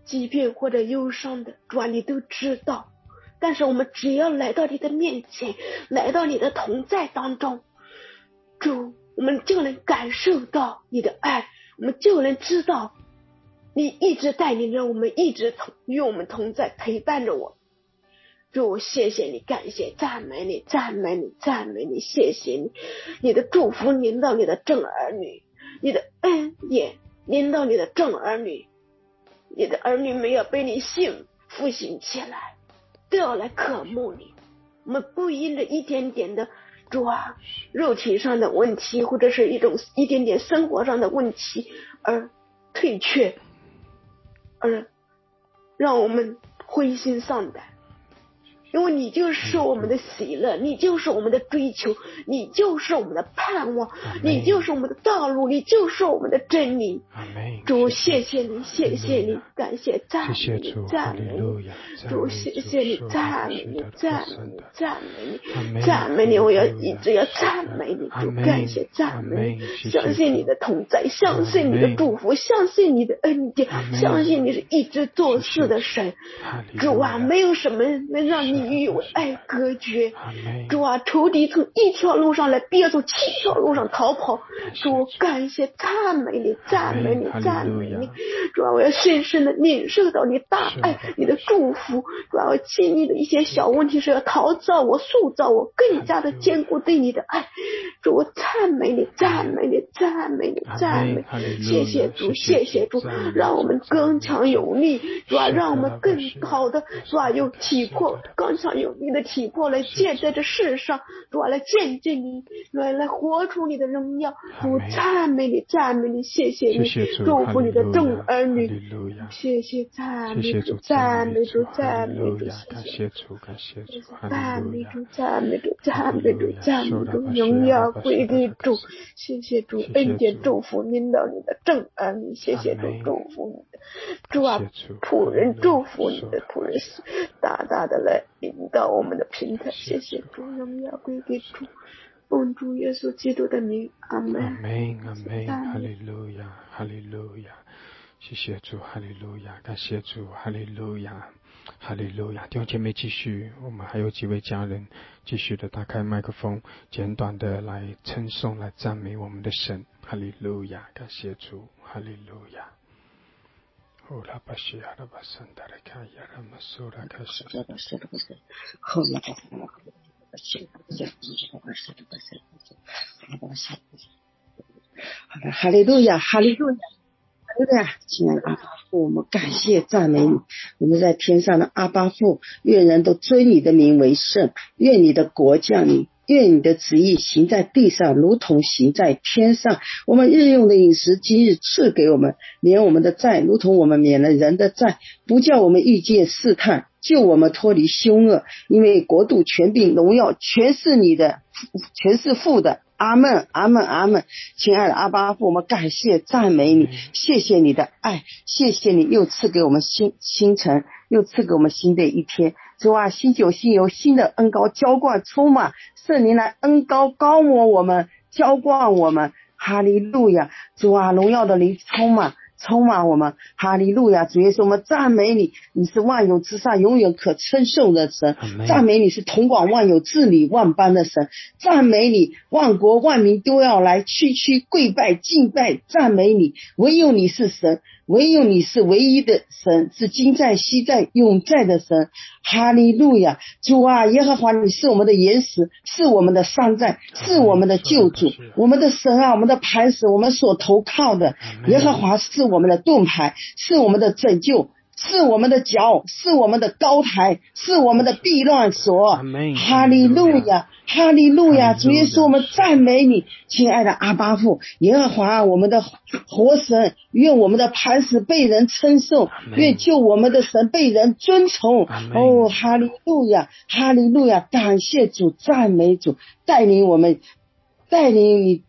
疾病或者忧伤的，主啊，你都知道。但是我们只要来到你的面前，来到你的同在当中，主，我们就能感受到你的爱，我们就能知道你一直带领着我们，一直与我们同在，陪伴着我。主，谢谢你，感谢赞美你，赞美你，赞美你，谢谢你，你的祝福临到你的正儿女，你的恩典临到你的正儿女，你的儿女们要被你复兴起来，都要来渴慕你。我们不因着一点点的主啊肉体上的问题，或者是一点点生活上的问题而退却，而让我们灰心丧胆。因为你就是我们的喜乐，你就是我们的追求，你就是我们的盼望，你就是我们的道路，你就是我们的真理。主，谢谢你，谢谢你，感谢赞美你，赞美你。主，谢谢你，赞美你，赞美你，赞美你，赞美你，我要一直要赞美你。主，感谢赞美你，相信你的同在，相信你的祝福，相信你的恩典，相信你是一直做事的神。主啊，没有什么能让你与我爱隔绝。主啊，仇敌从一条路上来，憋从7条路上逃跑。主，感谢赞美你，赞美你，赞美你。主啊，我要深深的领受到你大爱，你的祝福。主啊，我经历的一些小问题是要陶造我，塑造我，更加的坚固对你的爱。主，我赞美你，赞美你，赞美你，赞美。谢谢主，谢谢主，让我们刚强有力。主啊，让我们更好的主啊有体魄，刚强有力的体魄来见在这世上。主啊，来见证你，来活出你的荣耀。主，赞美你，赞美你，谢谢你，祝福你的众儿女。谢谢，赞美主，赞美主，赞美主， 感谢主，感谢主， 赞美主，赞美主，赞美主，赞美主，荣耀归给主。谢谢主，恩典祝福领导你的众儿女。谢谢主，祝福你的主啊，仆人祝福你的仆人，大大的来领导我们的平台。谢谢主，荣耀归给主，奉主耶稣基督的名，阿门， 阿门，阿门，哈利路亚，哈利路亚，谢谢主，哈利路亚，感谢主，哈利路亚，哈利路亚。弟兄姐妹继续，我们还有几位家人继续的打开麦克风，简短的来称颂，来赞美我们的神，哈利路亚，感谢主，哈利路亚。哦，拉巴西亚拉巴桑达拉卡亚拉马苏拉卡西。 哈利路亚，哈利路亚，哈利路亚！亲爱的阿爸父，我们感谢赞美你。我们在天上的阿爸父，愿人都尊你的名为圣，愿你的国降临，愿你的旨意行在地上，如同行在天上。我们日用的饮食今日赐给我们，免我们的债，如同我们免了人的债，不叫我们遇见试探，救我们脱离凶恶。因为国度、权柄、荣耀全是你的，全是父的。阿们，阿们，阿们。亲爱的阿爸父，我们感谢赞美你，谢谢你的爱，谢谢你又赐给我们新晨，又赐给我们新的一天。主啊，新酒新油，新的恩膏浇灌充满，圣灵来恩膏膏抹我们，浇灌我们。哈利路亚！主啊，荣耀的灵充满我们，哈利路亚！主耶稣，我们赞美你，你是万有之上永远可称颂的神，赞美你是统管万有治理万般的神，赞美你万国万民都要来区跪拜敬拜，赞美你，唯有你是神，唯有你是唯一的神，是今在昔在永在的神。哈利路亚！主啊，耶和华你是我们的岩石，是我们的山寨，是我们的救主，我们的神啊，我们的磐石，我们所投靠的。耶和华是我们的盾牌，是我们的拯救，是我们的脚，是我们的高台，是我们的避乱所。哈利路亚，哈利路亚！主耶稣，我们赞美你，亲爱的阿爸父，耶和华我们的活神，愿我们的磐石被人称颂，愿救我们的神被人尊崇。哦，哈利路亚，哈利路亚！感谢主，赞美主，带领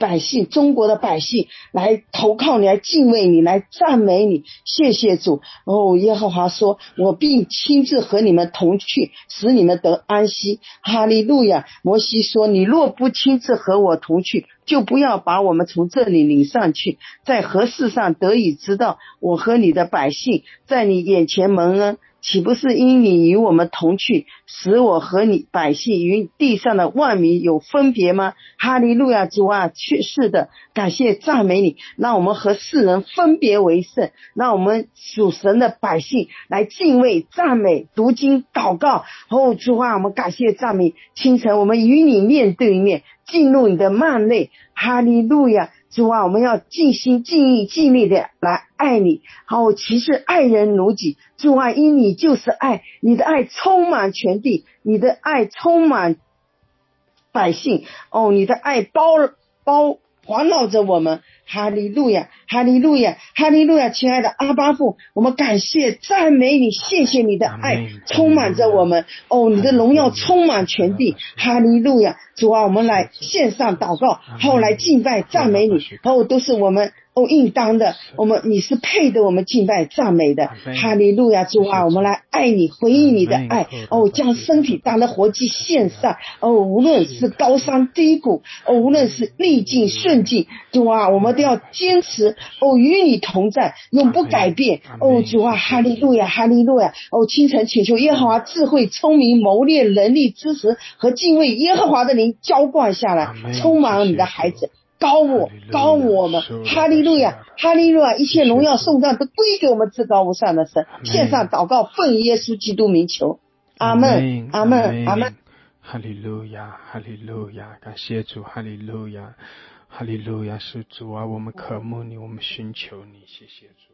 百姓，中国的百姓来投靠你，来敬畏你，来赞美你。谢谢主。耶和华说，我必亲自和你们同去，使你们得安息。哈利路亚。摩西说，你若不亲自和我同去，就不要把我们从这里领上去，在何事上得以知道我和你的百姓在你眼前蒙恩，岂不是因你与我们同去，使我和你百姓与地上的万民有分别吗？哈利路亚。主啊，是的，感谢赞美你，让我们和世人分别为圣，让我们属神的百姓来敬畏赞美读经祷告。主啊，我们感谢赞美，清晨我们与你面对面，进入你的幔内。哈利路亚。主啊，我们要尽心尽意尽力的来爱你。其实爱人如己。主啊，因你就是爱，你的爱充满全地，你的爱充满百姓。你的爱环绕着我们。哈利路亚，哈利路亚，哈利路亚。亲爱的阿爸父，我们感谢赞美你，谢谢你的爱充满着我们。你的荣耀充满全地。哈利路亚。主啊，我们来线上祷告，后来敬拜赞美你，都是我们应当的，你是配的，我们敬拜赞美的。哈利路亚。主啊，我们来爱你，回应你的爱。将身体当的活祭献上。无论是高山低谷，无论是逆境顺境，主啊，我们都要坚持与你同在，永不改变。主啊，哈利路亚，哈利路亚。清晨请求耶和华智慧聪明谋略能力知识和敬畏耶和华的灵浇灌下来，充满你的孩子，高我们。哈利路亚，哈利路亚。一切荣耀颂赞都归给我们至高无上的神。线上祷告，奉耶稣基督名求，阿们，阿们，阿们。 哈利路亚，哈利路亚。感谢主，哈利路亚，哈利路亚。是主啊，我们渴慕你，我们寻求你。谢谢主。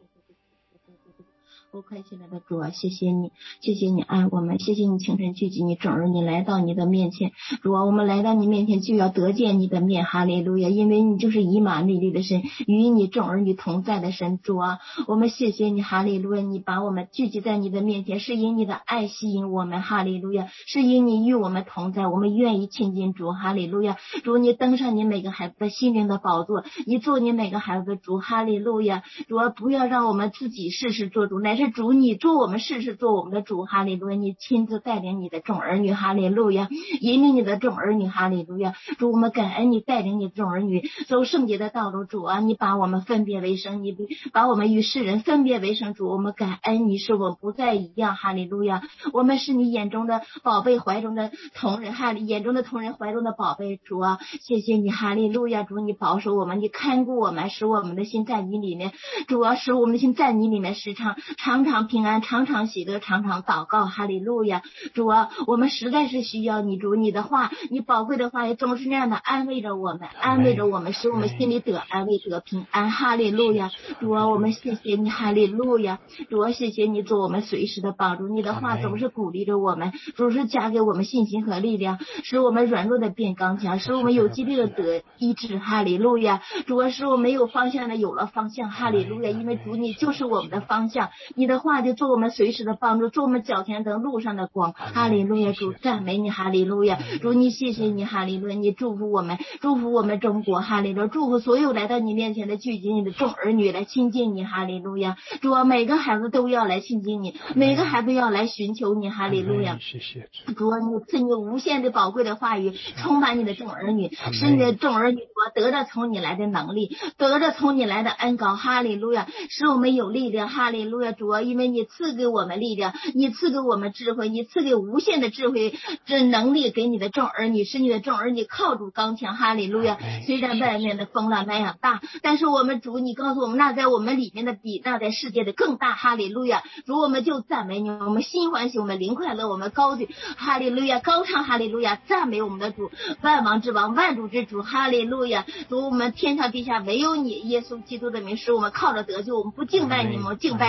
快起来的主啊，谢谢你，谢谢你爱我们，谢谢你清晨聚集你整日你来到你的面前。主啊，我们来到你面前就要得见你的面。哈利路亚。因为你就是以马内利的神，与你众儿女同在的神。主啊，我们谢谢你。哈利路亚。你把我们聚集在你的面前，是因你的爱吸引我们。哈利路亚。是因你与我们同在，我们愿意亲近主。哈利路亚。主，你登上你每个孩子的心灵的宝座，你做你每个孩子的主。哈利路亚。主啊，不要让我们自己事事做主，乃是主你做我们事事做我们的主。哈利路亚。你亲自带领你的众儿女。哈利路亚。引领你的众儿女。哈利路亚。主，我们感恩你带领你的众儿女走圣洁的道路。主啊，你把我们分别为圣，你把我们与世人分别为圣。主，我们感恩你，使我们不再一样。哈利路亚。我们是你眼中的宝贝，怀中的瞳人。眼中的瞳人，怀中的宝贝。主啊，谢谢你。哈利路亚。主，你保守我们，你看顾我们，使我们的心在你里面。主啊，使我们的心在你里面时常平安，常常喜乐，常常祷告。哈利路亚。主啊，我们实在是需要你。主，你的话，你宝贵的话也总是那样的安慰着我们，使我们心里得安慰得平安。哈利路亚。主啊，我们谢谢你。哈利路亚。主啊，谢谢你做我们随时的帮助，你的话总是鼓励着我们，总是加给我们信心和力量，使我们软弱的变刚强，使我们有疾病的得医治。哈利路亚。主啊，使我们没有方向的有了方向。哈利路亚。因为主你就是我们的方向，你的话就做我们随时的帮助，做我们脚前灯路上的光。哈利路亚。主赞美你。哈利路亚。主你谢谢你。哈利路亚。你祝福我们中国。哈利路亚。祝福所有来到你面前的聚集你的众儿女来亲近你。哈利路亚。主啊，每个孩子都要来亲近你，每个孩子要来寻求你。哈利路亚。 谢谢主啊，你赐你无限的宝贵的话语充满你的众儿女，使你的众儿女得着从你来的能力，得着从你来的恩膏。哈利路亚。使我们有力量。哈利路亚。主啊，因为你赐给我们力量，你赐给我们智慧，你赐给无限的智慧这能力给你的众儿女，使你的众儿女靠住刚强。哈利路亚。虽然外面的风浪那样大，但是我们主你告诉我们，那在我们里面的比那在世界的更大。哈利路亚。主，我们就赞美你，我们心欢喜，我们灵快乐，我们高举哈利路亚，高唱哈利路亚，赞美我们的主，万王之王，万主之主。哈利路亚。主，我们天上地下唯有你耶稣基督的名，使我们靠着得救，我们不敬拜你们，敬拜谁呢？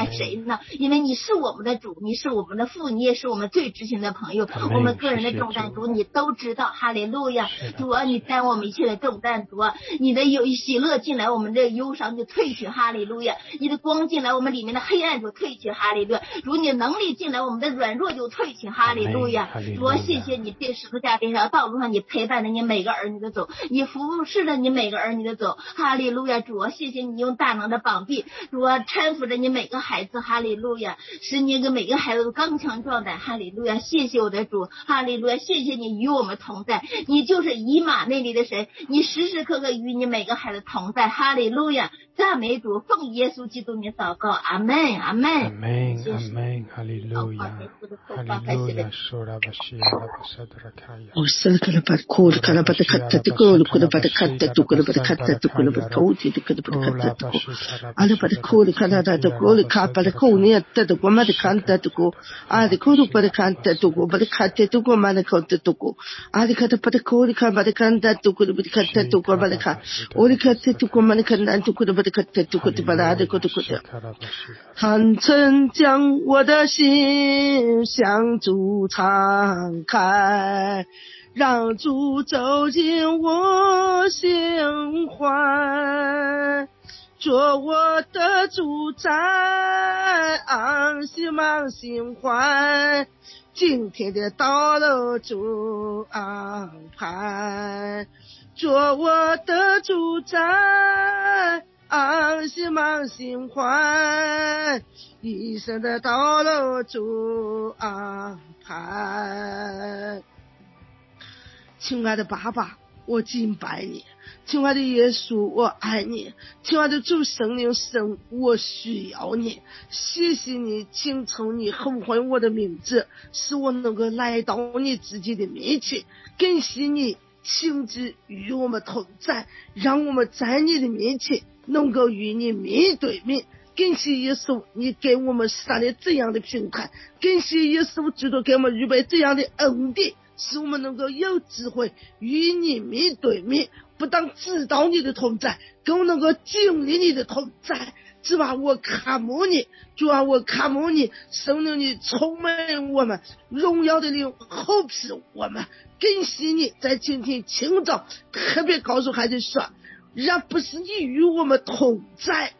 呢？因为你是我们的主，你是我们的父，你也是我们最知心的朋友。我们个人的重担，主你都知道。哈利路亚！主啊，你担我们一切的重担，主啊，你的有喜乐进来，我们的忧伤就退去。哈利路亚！你的光进来，我们里面的黑暗就退去。哈利路亚！主你的能力进来，我们的软弱就退去。哈利路亚！主啊，谢谢你这十字架这条道路上，你陪伴着你每个儿女的走，你服侍着你每个儿女的走。哈利路亚！主啊，谢谢你用大能的膀臂，主啊，搀扶着你每个孩子。哈利路亚！使你跟每个孩子都刚强壮胆。哈利路亚！谢谢我的主。哈利路亚！谢谢你与我们同在，你就是以马内利的神，你时时刻刻与你每个孩子同在。哈利路亚！赞美主，奉耶稣基督名祷告，阿门，阿门， 阿门，阿门，哈利路亚，哈利路亚，说拉巴西亚拉巴萨德拉卡亚。 我是克拉巴库克拉巴的卡特的库克拉巴的卡特的库克拉巴的卡特的库克拉巴的库特的库克拉巴的卡特的库，阿拉巴的库的卡拉的库的卡巴的库尼的的库马的卡特的库，阿的库的巴的卡特的库巴的卡特的库马的卡特的库，阿的卡特巴的库的卡巴的卡特的库的巴的卡特的库巴的卡，我的卡特的库马的卡特的库的巴的卡特的库的巴的库的库的，坦诚将我的心向主敞开，让主走进我心怀，做我的主宰，安息满心怀，今天的道路主安排，做我的主宰，安息满心怀，一生的道路主安排。亲爱的爸爸，我敬拜你，亲爱的耶稣，我爱你，亲爱的主圣灵神，我需要你，谢谢你清楚你呼唤我的名字，使我能够来到你自己的面前，感谢你亲自与我们同在，让我们在你的面前能够与你面对面。感谢耶稣，你给我们上了这样的平安，感谢耶稣基督给我们预备这样的恩典，使我们能够有智慧与你面对面，不但知道你的同在，更能够经历你的同在。主啊，我看慕你，主啊，我看慕你，圣灵你充满我们，荣耀的灵厚庇我们。感谢你在今天清早特别告诉孩子说，若不是你与我们同在，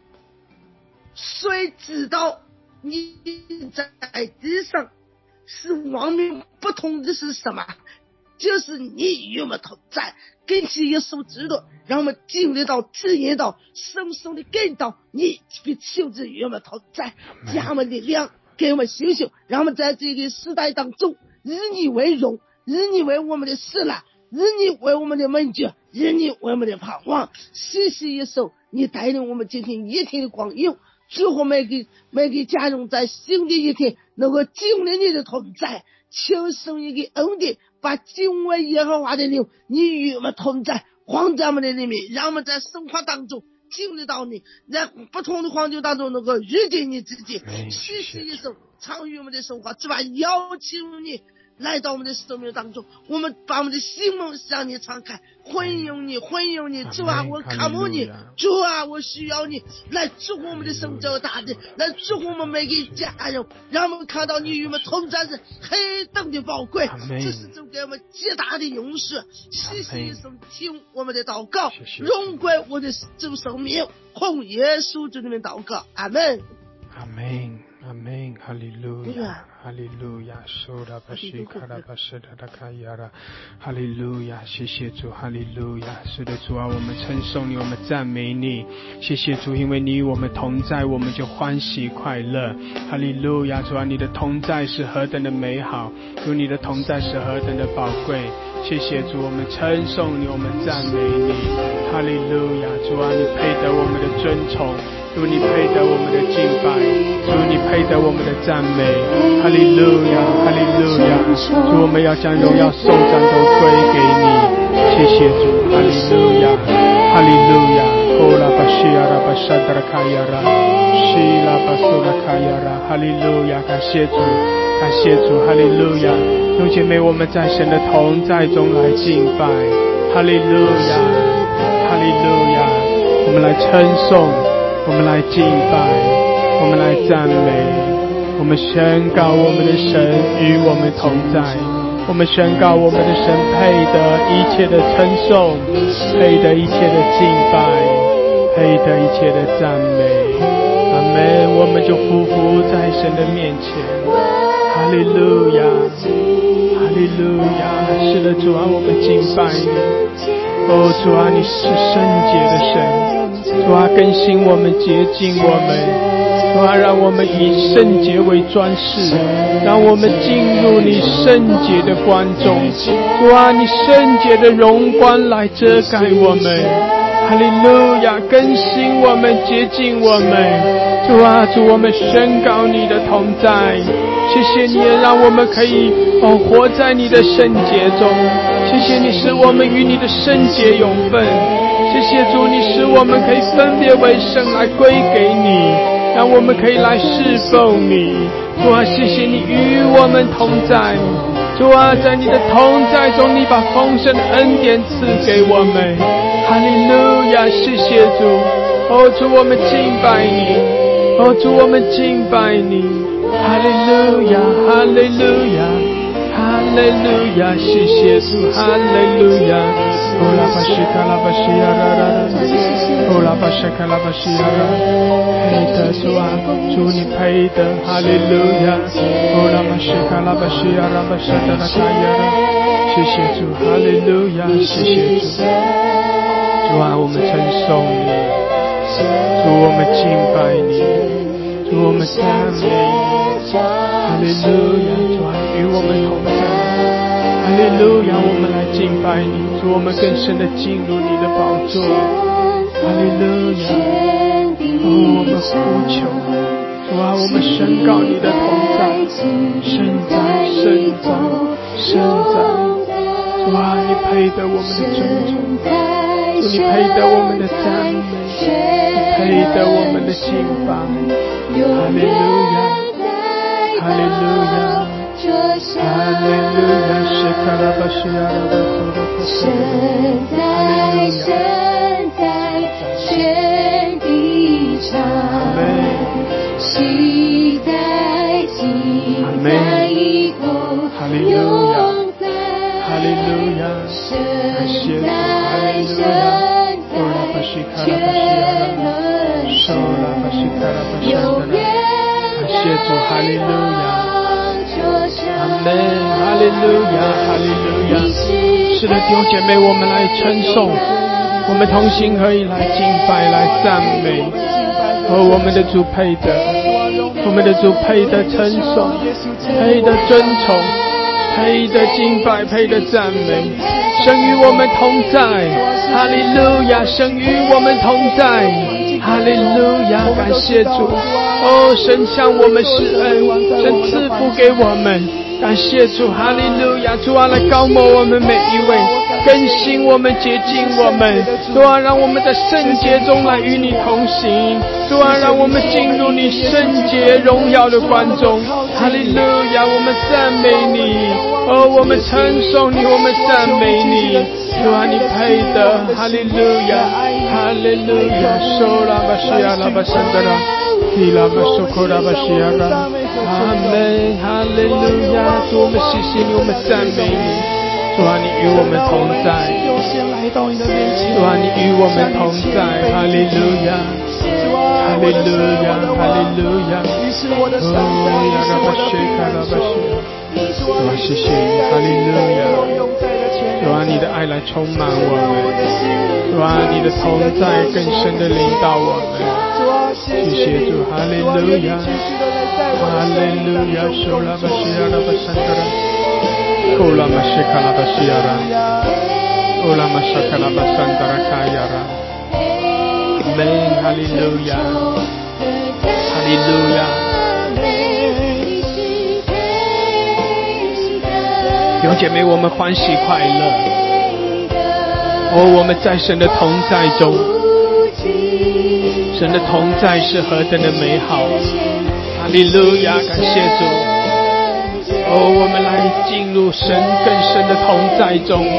谁知道你在地上是亡命不通的是什么？就是你与我们同在。感谢耶稣基督，让我们经历到体验到深深的感到你必亲自与我们同在，给我们力量，给我们信心，让我们在这个时代当中以你为荣，以你为我们的喜乐，以你为我们的门脚，以你为我们的盼望。谢谢耶稣，你带领我们今天一天的光阴，最后每个家人在新的一天能够经历你的同在，求神一个恩典，把敬畏耶和华的灵，你与我们同在，放在我们的里面，让我们在生活当中经历到你，在不同的环境当中能够遇见你自己。谢谢耶稣，参与我们的生活，只把邀请你来到我们的生命当中，我们把我们的心门向你敞开，欢迎你，欢迎你。主啊，我看慕你，主啊，我需要你来祝福我们的神州大地，来祝福我们每个家人，让我们看到你与我们同在是何等的宝贵，这是主给我们极大的勇士。谢谢耶稣，听我们的祷告，荣归我的主生命，奉耶稣基督的名祷告，阿门， 阿门，阿门，哈利路亚，哈利路亚，说拉巴西卡拉巴什达拉卡亚拉，哈利路亚，谢谢主，哈利路亚，是的主啊，我们称颂你，我们赞美你，谢谢主，因为你与我们同在，我们就欢喜快乐，哈利路亚，主啊，你的同在是何等的美好，主你的同在是何等的宝贵，谢谢主，我们称颂你，我们赞美你，哈利路亚，主啊，你配得我们的尊崇，主你配得我们的敬拜，主你配得我们的赞美，哈利路亚，哈利路亚，主我们要将荣耀颂赞都归给你，谢谢主，哈利路亚，哈利路亚，哦拉巴西亚拉巴沙达拉卡亚拉，西拉巴苏拉卡亚拉，哈利路亚，感谢主，感谢主，哈利路亚，弟兄姐妹，我们在神的同在中来敬拜，哈利路亚，哈利路亚，我们来称颂，我们来敬拜， 我们来赞美，我们宣告我们的神与我们同在，我们宣告我们的神配得一切的称颂，配得一切的敬拜，配得一切的赞美。阿们，我们就匍匐在神的面前。哈利路亚，哈利路亚。是的，主啊，我们敬拜你。哦，主啊，你是圣洁的神，主啊，更新我们，洁净我们，主啊，让我们以圣洁为专事，让我们进入你圣洁的光中，主啊，你圣洁的荣光来遮盖我们。哈利路亚，更新我们，洁净我们。主啊，主，我们宣告你的同在，谢谢你让我们可以活在你的圣洁中，谢谢你使我们与你的圣洁有份，谢谢主，你使我们可以分别为圣来归给你，让我们可以来侍奉你。主啊，谢谢你与我们同在，主啊，在你的同在中，你把丰盛的恩典赐给我们。哈利路亚，谢谢主。哦，主，我们敬拜你。哦，主，我们敬拜你。哈利路亚，哈利路亚，哈利路亚，谢谢主，哈利路亚。哦拉巴西卡拉巴西亚拉拉拉，哦拉巴西卡拉巴西亚拉，配得主啊，主你配得，哈利路亚。哦拉巴西卡拉巴西亚拉巴沙达拉卡亚拉，谢谢主，哈利路亚，谢谢主。主啊，我们称颂你，主，我们敬拜你，主，我们赞美你，哈利路亚，主啊，与我们同在，哈利路亚，我们来敬拜你，主，我们更深的进入你的宝座，哈利路亚，哦，我们呼求，主啊，我们宣告你的同在，圣在，圣在，圣在，主啊，你配得我们的尊重，主，你配得我们的赞美，你配得我们的敬拜。哈利路亚，哈利路亚，哈利路亚，是卡拉巴西亚拉巴索的卡西亚，哈利路亚，全地上，期待敬拜以后，哈利路亚，哈利路亚，感谢主，哈利路亚。哦拉巴西卡拉巴西亚拉，手拉巴西卡拉巴西亚拉，感谢主，哈利路亚，阿门，哈利路亚，哈利路亚。是的，弟兄姐妹，我们来称颂，我们同心可以来敬拜，来赞美。我们的主配得，我们的主配得称颂，配得尊崇，配得敬拜，配得赞美。神与我们同在，哈利路亚，神与我们同在，哈利路亚，感谢主。哦，神向我们施恩，神赐福给我们，感谢主，哈利路亚。主啊，来高摩我们每一位，更新我们，洁净我们。主啊，让我们在圣洁中来与你同行。主啊，让我们进入你圣洁荣耀的光中。哈利路亚，我们赞美你。哦，我们称颂你，我们赞美你。主啊，你配得，哈利路亚，哈利路亚，收拉巴西亚拉巴圣德拉，提拉巴苏库拉巴西亚拉，阿门，哈利路亚。主，我们谢谢你，我们赞美你。主啊，你与我们同在。主啊，你与我们同在，哈利路亚，哈利路亚，哈利路亚。哦，亚拉巴西卡拉巴西。主啊，谢谢你，哈利路亚。主啊，你的爱来充满我们。主啊，你的同在更深的领导我们。谢谢主，哈利路亚，哈利路亚，收拉巴西亚拉巴圣德拉，库拉马西卡拉巴西亚拉，库拉马沙卡拉巴圣德拉卡亚拉，阿门，哈利路亚，哈利路亚。弟兄姐妹，我们欢喜快乐。哦，我们在神的同在中，神的同在是何等的美好！哈利路亚，感谢主。哦，我们来进入神更深的同在中。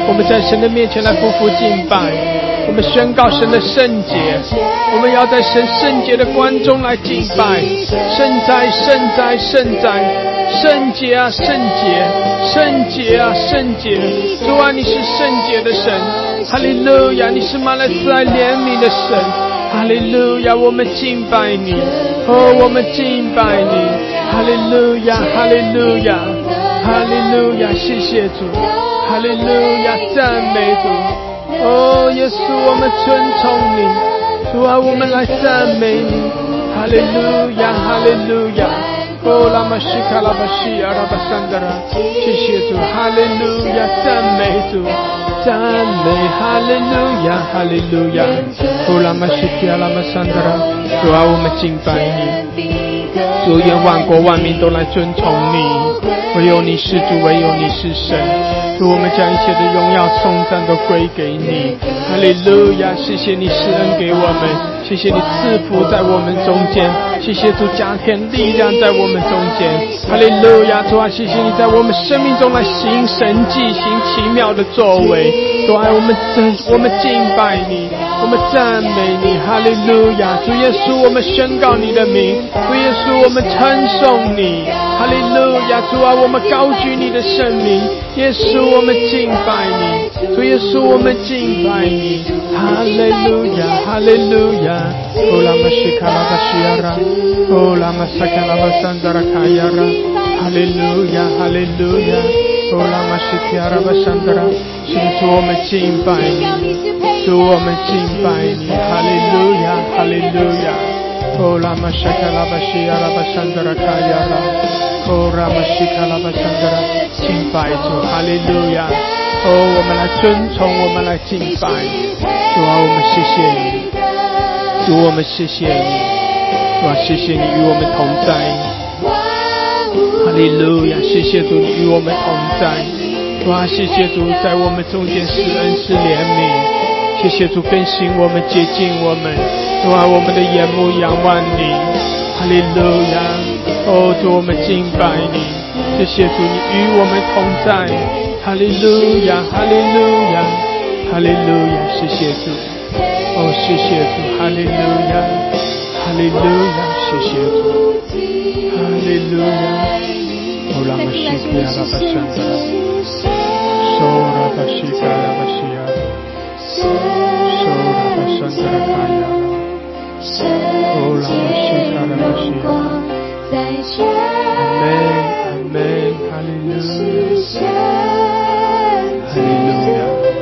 我们在神的面前来匍匐敬拜，我们宣告神的圣洁，我们要在神圣洁的光中来敬拜。圣哉圣哉圣哉，圣洁啊圣洁，圣洁啊圣洁，主啊，你是圣洁的神，哈利路亚，你是满了慈爱怜悯的神，哈利路亚，我们敬拜你，我们敬拜你，哈利路亚哈利路亚哈利路亚，谢谢主，哈利路亚，赞美主，耶稣，我们尊崇你，主啊，我们来赞美你，哈利路亚哈利路亚，拉玛西卡拉巴西阿拉巴桑德拉，谢谢主，哈利路亚，赞美主，赞美，哈利路亚哈利路亚，拉玛西卡拉巴桑德拉，主啊，我们敬拜你，主，愿万国万民都来尊崇你，唯有你是主，唯有你是神，主，我们将一切的荣耀颂赞都归给你，哈利路亚，谢谢你施恩给我们，谢谢你赐福在我们中间，谢谢主加添力量在我们中间，哈利路亚，主啊，谢谢你在我们生命中来行神迹，行奇妙的作为，主啊，我们敬拜你，我们赞美你，哈利路亚，主耶稣，我们宣告你的名，主耶稣，我们称颂你，哈利路亚，主啊，我们高举你的圣名，耶稣，我们敬拜你，主耶稣，我们敬拜你，哈利路亚哈利路亚，拉玛西卡拉巴西亚拉，拉玛萨卡拉巴桑达拉卡亚拉，哈利路亚哈利路亚，拉玛西卡拉巴桑达拉，是主，我们敬拜你，主，我们敬拜你，哈利路亚哈利路亚，拉玛萨卡拉巴西亚拉巴桑达拉卡亚拉，拉玛西卡拉巴桑达拉，敬拜主，哈利路亚，我们来尊崇，我们来敬拜，主啊，我们谢谢你，主，我们谢谢你，主啊，谢谢你与我们同在，哈利路亚，谢谢主你与我们同在，主啊，谢谢主在我们中间施恩施怜悯，谢谢主更新我们洁净我们，主啊，我们的眼目仰望你，哈利路亚，主，我们敬拜你，谢谢主你与我们同在，哈利路亚哈利路亚哈利路亚，谢谢主，谢谢主，哈利路亚哈利路亚，谢谢主，哈利路亚，拉玛西卡拉巴桑达拉，拉巴西卡拉巴西亚拉，拉巴桑达拉卡亚拉，拉玛西卡拉巴西亚拉，阿门阿门，哈利路亚哈利路亚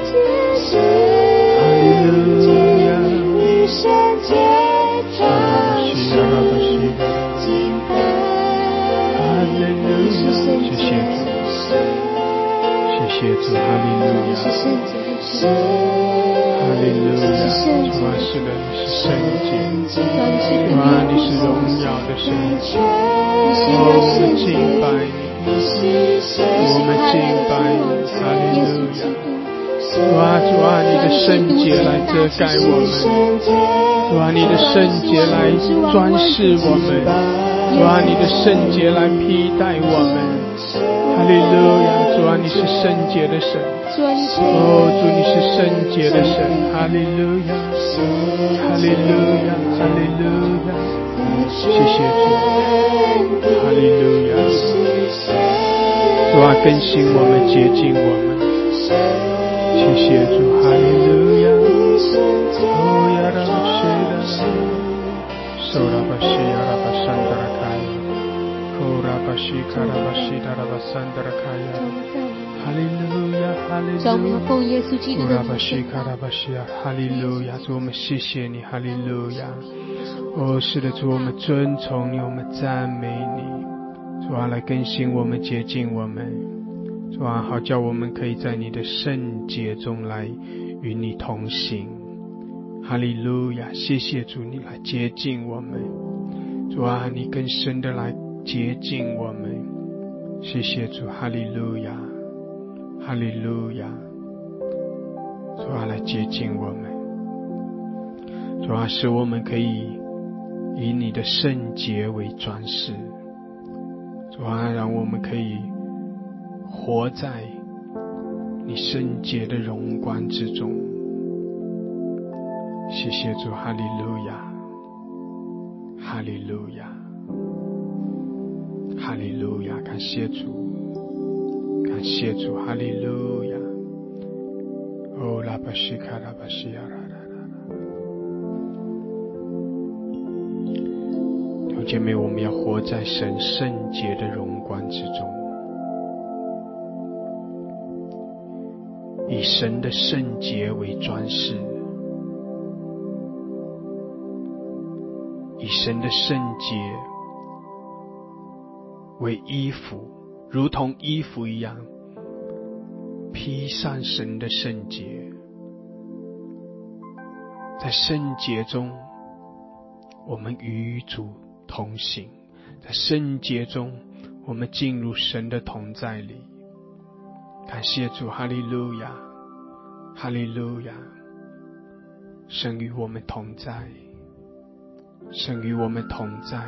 哈利路亚，谢谢主，谢谢主，哈利路亚哈利路亚，主啊，是的，你是圣洁，主啊，你是荣耀的神，我们敬拜你，我们敬拜你，哈利路亚，主啊，主啊，你的圣洁来遮盖我们，主啊，你的圣洁来装饰我们，主啊，你的圣洁来披戴我们，哈利路亚，主啊，你是圣洁的神，主，你是圣洁的神，哈利路亚哈利路亚哈利路亚，谢谢主，哈利路亚，主啊，更新我们，洁净我们，谢谢主，哈利路亚，亚拉巴西达，索拉巴西亚拉巴桑达拉卡亚，拉巴西卡拉巴西达拉巴桑达拉卡亚，哈利路亚哈利路亚，奉耶稣基督的名，拉巴西卡拉巴西亚，哈利路亚，主，我们谢谢你，哈利路亚，是的，主，我们尊崇你，我们赞美你，主啊，来更新我们，洁净我们，主啊，好叫我们可以在你的圣洁中来与你同行，哈利路亚，谢谢主，你来洁净我们，主啊，你更深的来洁净我们，谢谢主，哈利路亚哈利路亚，主啊，来洁净我们，主啊，使我们可以以你的圣洁为装饰，主啊，让我们可以活在你圣洁的荣光之中。谢谢主，哈利路亚，哈利路亚，哈利路亚，感谢主，感谢主，哈利路亚。哦，拉巴西卡拉巴西亚拉拉拉。弟兄姐妹，我们要活在神圣洁的荣光之中，以神的圣洁为装饰，以神的圣洁为衣服，如同衣服一样披上神的圣洁。在圣洁中我们与主同行，在圣洁中我们进入神的同在里。感谢主，哈利路亚，哈利路亚。神与我们同在，神与我们同在，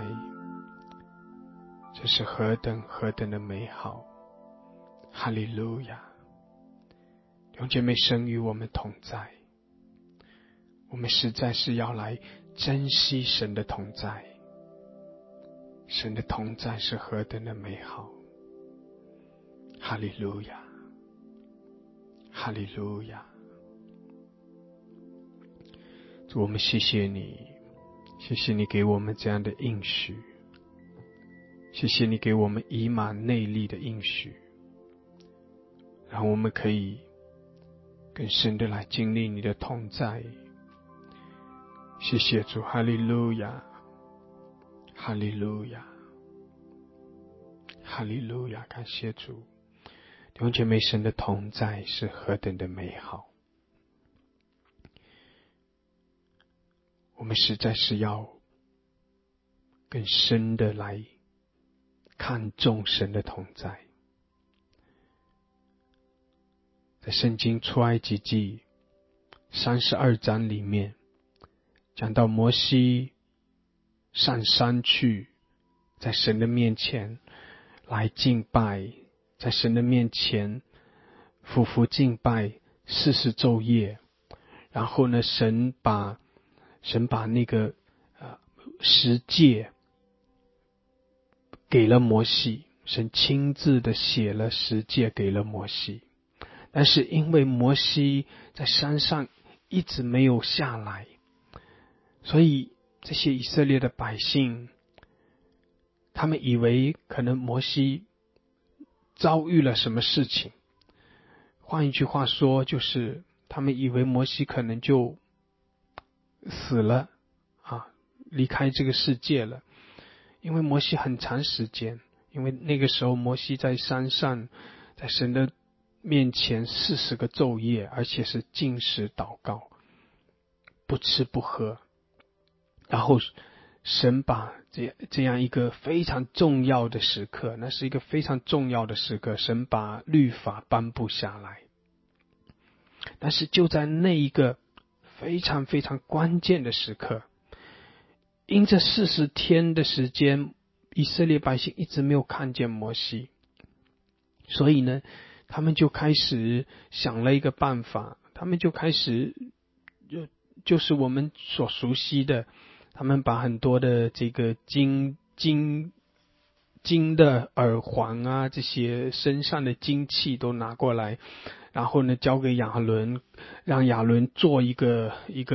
这是何等何等的美好，哈利路亚。弟兄姐妹，神与我们同在，我们实在是要来珍惜神的同在。神的同在是何等的美好，哈利路亚，哈利路亚。主，我们谢谢你，谢谢你给我们这样的应许，谢谢你给我们以马内利的应许，让我们可以更深的来经历你的同在。谢谢主，哈利路亚，哈利路亚，哈利路亚，感谢主。弟兄姐妹，神的同在是何等的美好，我们实在是要更深的来看重神的同在。在圣经出埃及记32章里面讲到摩西上山去，在神的面前来敬拜，在神的面前匍匐敬拜40昼夜。然后呢，神把那个十诫给了摩西，神亲自的写了十诫给了摩西。但是因为摩西在山上一直没有下来，所以这些以色列的百姓，他们以为可能摩西遭遇了什么事情。换一句话说，就是他们以为摩西可能就死了离开这个世界了。因为摩西很长时间，因为那个时候摩西在山上，在神的面前40个昼夜，而且是禁食祷告，不吃不喝。然后神把这样一个非常重要的时刻，那是一个非常重要的时刻，神把律法颁布下来。但是就在那一个非常非常关键的时刻，因这40天的时间，以色列百姓一直没有看见摩西，所以呢，他们就开始想了一个办法，他们就开始就是我们所熟悉的，他们把很多的这个金的耳环啊，这些身上的金器都拿过来，然后呢交给亚伦，让亚伦做一个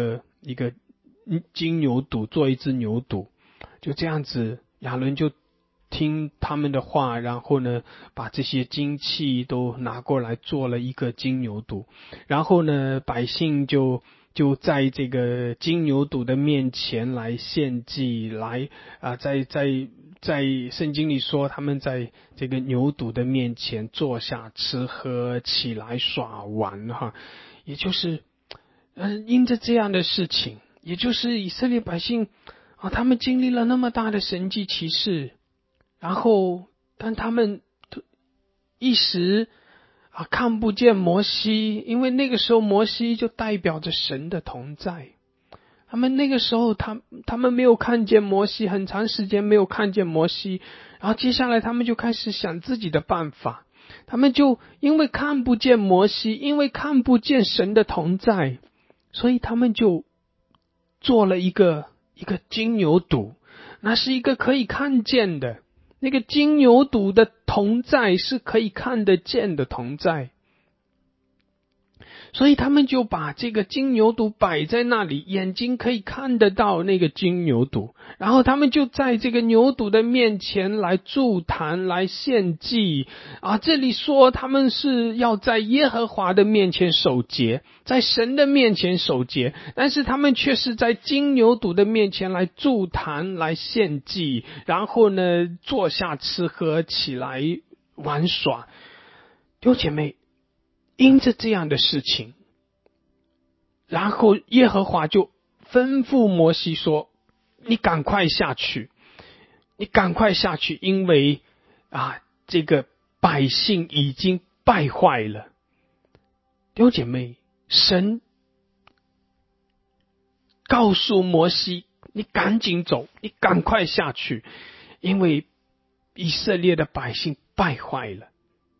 金牛犊，做一只牛犊。就这样子，亚伦就听他们的话，然后呢把这些金器都拿过来做了一个金牛犊。然后呢百姓就在这个金牛犊的面前来献祭，来在圣经里说，他们在这个牛犊的面前坐下吃喝，起来耍玩也就是因着这样的事情，也就是以色列百姓他们经历了那么大的神迹奇事，然后但他们一时看不见摩西，因为那个时候摩西就代表着神的同在。他们那个时候他们没有看见摩西，很长时间没有看见摩西，然后接下来他们就开始想自己的办法， 他们就因为看不见摩西，因为看不见神的同在，所以他们就做了一个金牛犊，那是一个可以看见的，那个金牛犊的同在是可以看得见的同在，所以他们就把这个金牛犊摆在那里，眼睛可以看得到那个金牛犊，然后他们就在这个牛犊的面前来筑坛来献祭这里说他们是要在耶和华的面前守节，在神的面前守节，但是他们却是在金牛犊的面前来筑坛来献祭，然后呢坐下吃喝，起来玩耍。弟兄姐妹，因着这样的事情，然后耶和华就吩咐摩西说，你赶快下去，你赶快下去，因为这个百姓已经败坏了。弟兄姐妹，神告诉摩西，你赶紧走，你赶快下去，因为以色列的百姓败坏了。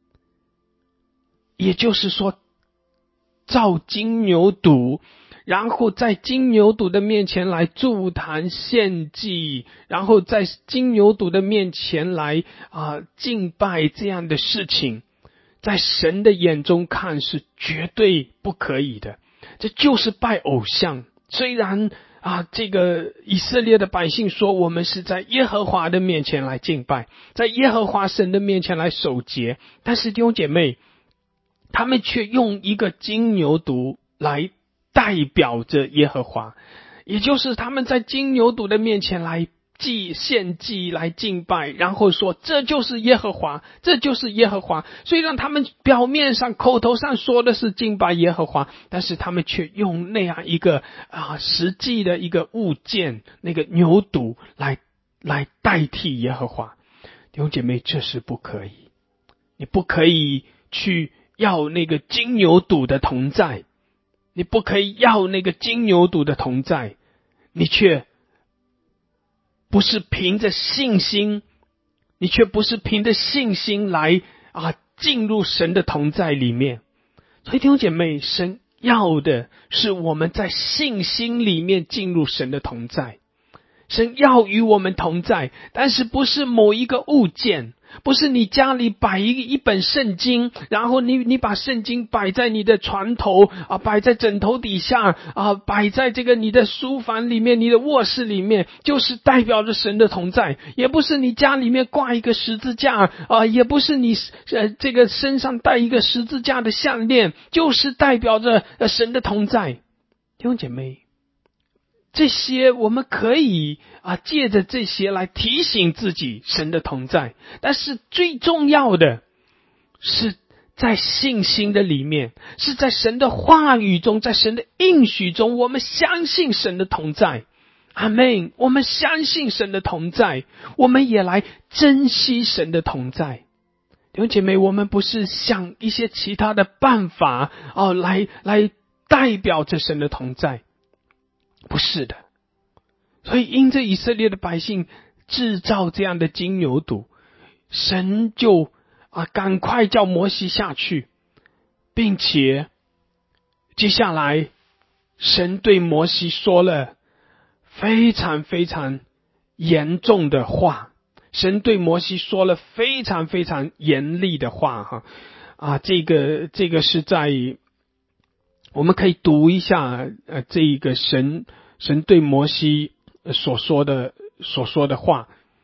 也就是说，造金牛犊，然后在金牛犊的面前来筑坛献祭，然后在金牛犊的面前来敬拜，这样的事情在神的眼中看是绝对不可以的，这就是拜偶像。虽然这个以色列的百姓说我们是在耶和华的面前来敬拜，在耶和华神的面前来守节，但是弟兄姐妹，他们却用一个金牛犊来代表着耶和华，也就是他们在金牛犊的面前来献祭来敬拜，然后说这就是耶和华，这就是耶和华。虽然他们表面上口头上说的是敬拜耶和华，但是他们却用那样一个实际的一个物件，那个牛犊来代替耶和华。弟兄姐妹，这是不可以，你不可以去要那个金牛犊的同在，你不可以要那个金牛犊的同在，你却不是凭着信心，你却不是凭着信心来进入神的同在里面。所以弟兄姐妹，神要的是我们在信心里面进入神的同在。神要与我们同在，但是不是某一个物件，不是你家里摆一本圣经，然后你把圣经摆在你的床头摆在枕头底下摆在这个你的书房里面，你的卧室里面，就是代表着神的同在。也不是你家里面挂一个十字架也不是你这个身上戴一个十字架的项链，就是代表着神的同在。弟兄姐妹，这些我们可以借着这些来提醒自己神的同在，但是最重要的是在信心的里面，是在神的话语中，在神的应许中，我们相信神的同在。阿们，我们相信神的同在，我们也来珍惜神的同在。弟兄姐妹，我们不是想一些其他的办法来代表着神的同在，不是的。所以因着以色列的百姓制造这样的金牛犊，神就赶快叫摩西下去，并且接下来神对摩西说了非常非常严重的话，神对摩西说了非常非常严厉的话这个是在我们可以读一下这个神对摩西所说的话。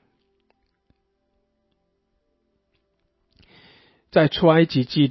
在出埃及记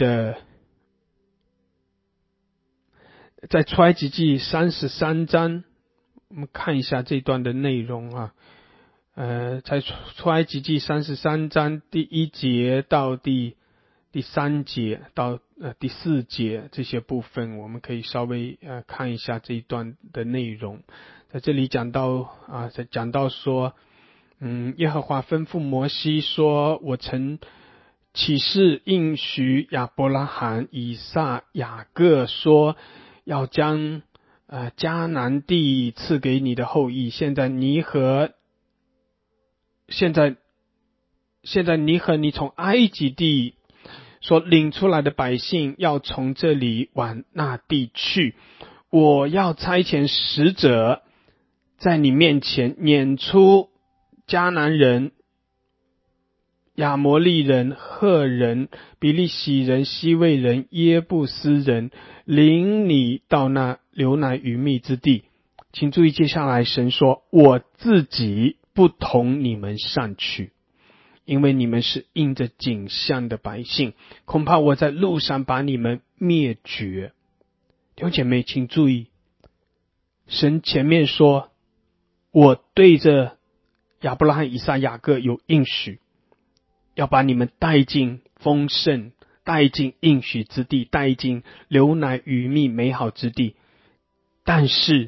33章，我们看一下这段的内容在出埃及记33章第1节到第3节到第4节这些部分，我们可以稍微看一下这一段的内容。在这里讲到说耶和华吩咐摩西说，我曾起誓应许亚伯拉罕、以撒、雅各说，要将迦南地赐给你的后裔。现在你和你从埃及地所领出来的百姓要从这里往那地去，我要差遣使者在你面前撵出迦南人、亚摩利人、赫人、比利洗人、西魏人、耶布斯人，领你到那流奶与蜜之地。请注意接下来神说，我自己不同你们上去，因为你们是印着景象的百姓，恐怕我在路上把你们灭绝。弟兄姐妹请注意，神前面说，我对着亚伯拉罕、以撒、雅各有应许，要把你们带进丰盛，带进应许之地，带进流奶与蜜美好之地。但是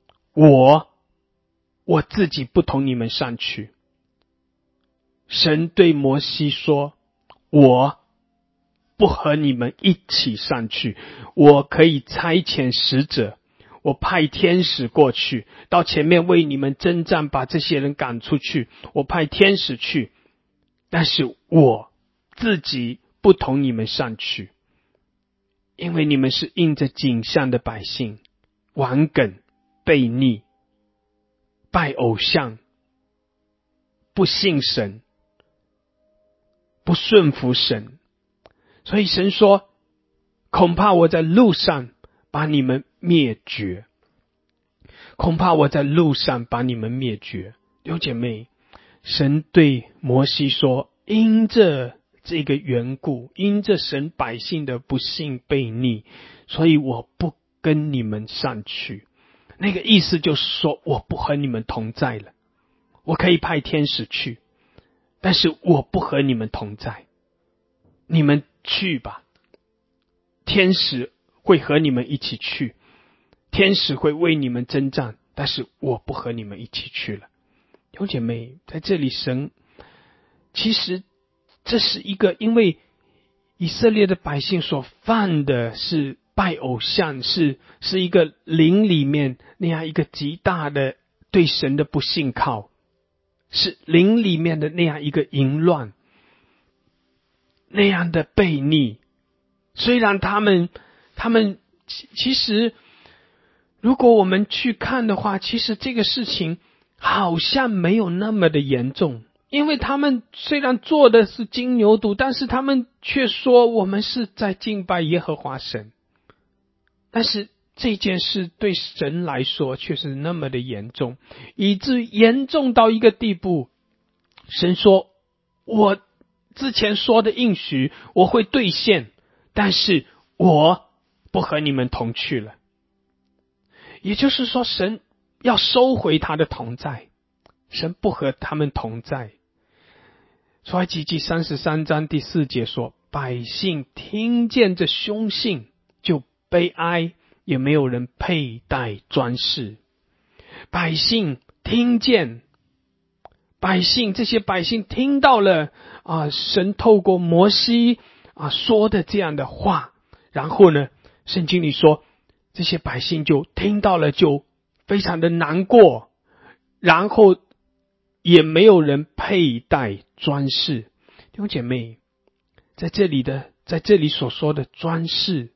我自己不同你们上去。神对摩西说，我不和你们一起上去，我可以差遣使者，我派天使过去，到前面为你们征战，把这些人赶出去，我派天使去，但是我自己不同你们上去，因为你们是印着景象的百姓，顽梗、悖逆、拜偶像、不信神、不顺服神。所以神说，恐怕我在路上把你们灭绝，恐怕我在路上把你们灭绝。弟兄姐妹，神对摩西说，因着这个缘故，因着神百姓的不信悖逆，所以我不跟你们上去。那个意思就是说，我不和你们同在了。我可以派天使去，但是我不和你们同在。你们去吧，天使会和你们一起去，天使会为你们征战，但是我不和你们一起去了。弟兄姐妹，在这里神其实这是一个，因为以色列的百姓所犯的是拜偶像，是一个灵里面那样一个极大的对神的不信靠，是灵里面的那样一个淫乱，那样的悖逆。虽然他们其实如果我们去看的话，其实这个事情好像没有那么的严重，因为他们虽然做的是金牛犊，但是他们却说我们是在敬拜耶和华神。但是这件事对神来说却是那么的严重，以致严重到一个地步，神说，我之前说的应许我会兑现，但是我不和你们同去了。也就是说，神要收回他的同在，神不和他们同在。出埃及记33章第4节说，百姓听见这凶信就悲哀，也没有人佩戴装饰。百姓听见，这些百姓听到了神透过摩西说的这样的话，然后呢，圣经里说这些百姓就听到了，就非常的难过，然后也没有人佩戴装饰。弟兄姐妹，在这里所说的装饰，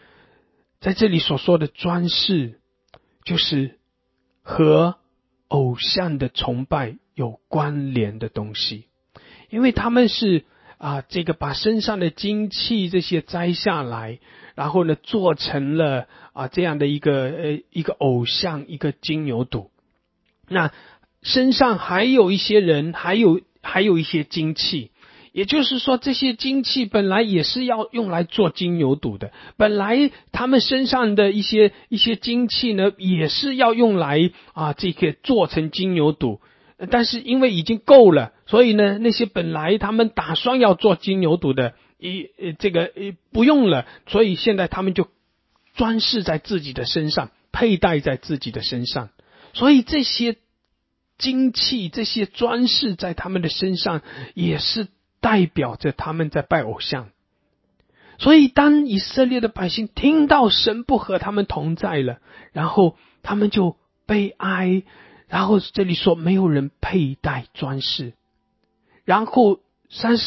就是和偶像的崇拜有关联的东西。因为他们是这个把身上的金器这些摘下来，然后呢做成了这样的一个偶像，一个金牛犊。那身上还有一些人还有一些金器，也就是说这些金器本来也是要用来做金牛犊的，本来他们身上的一些金器呢也是要用来这个做成金牛犊，但是因为已经够了，所以呢那些本来他们打算要做金牛犊的不用了，所以现在他们就装饰在自己的身上，佩戴在自己的身上。所以这些金器，这些装饰在他们的身上也是代表着他们在拜偶像。所以当以色列的百姓听到神不和他们同在了，然后他们就悲哀，然后这里说没有人佩戴装饰。然后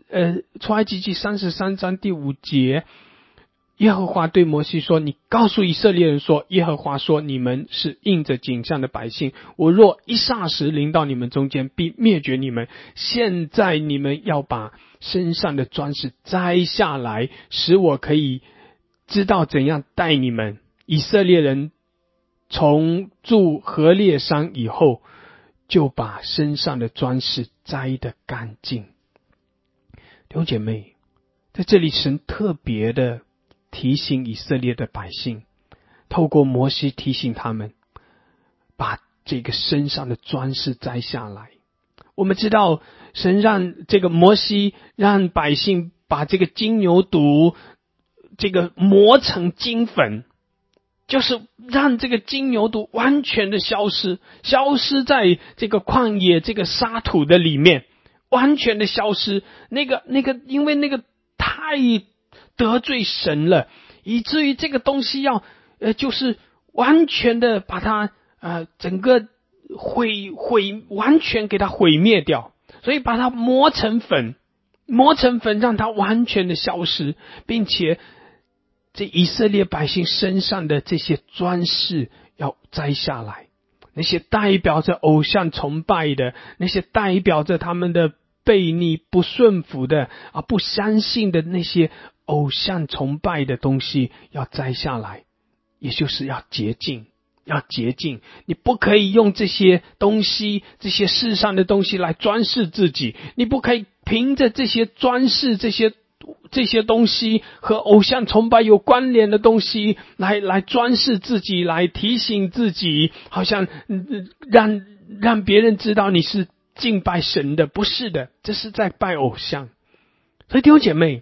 出埃及记33章第5节，耶和华对摩西说，你告诉以色列人说，耶和华说，你们是印着景象的百姓，我若一霎时临到你们中间，必灭绝你们。现在你们要把身上的装饰摘下来，使我可以知道怎样带你们。以色列人从住何烈山以后，就把身上的装饰摘得干净。弟兄姐妹，在这里神特别的提醒以色列的百姓，透过摩西提醒他们，把这个身上的装饰摘下来。我们知道神让这个摩西让百姓把这个金牛犊这个磨成金粉，就是让这个金牛犊完全的消失在这个旷野这个沙土的里面，完全的消失。因为那个太得罪神了，以至于这个东西要就是完全的把它整个完全给它毁灭掉，所以把它磨成粉，让它完全的消失，并且这以色列百姓身上的这些装饰要摘下来，那些代表着偶像崇拜的，那些代表着他们的悖逆不顺服的不相信的那些偶像崇拜的东西要摘下来，也就是要洁净。你不可以用这些东西，这些世上的东西来装饰自己，你不可以凭着这些装饰这些东西和偶像崇拜有关联的东西来装饰自己，来提醒自己，好像让别人知道你是敬拜神的。不是的，这是在拜偶像。所以弟兄姐妹，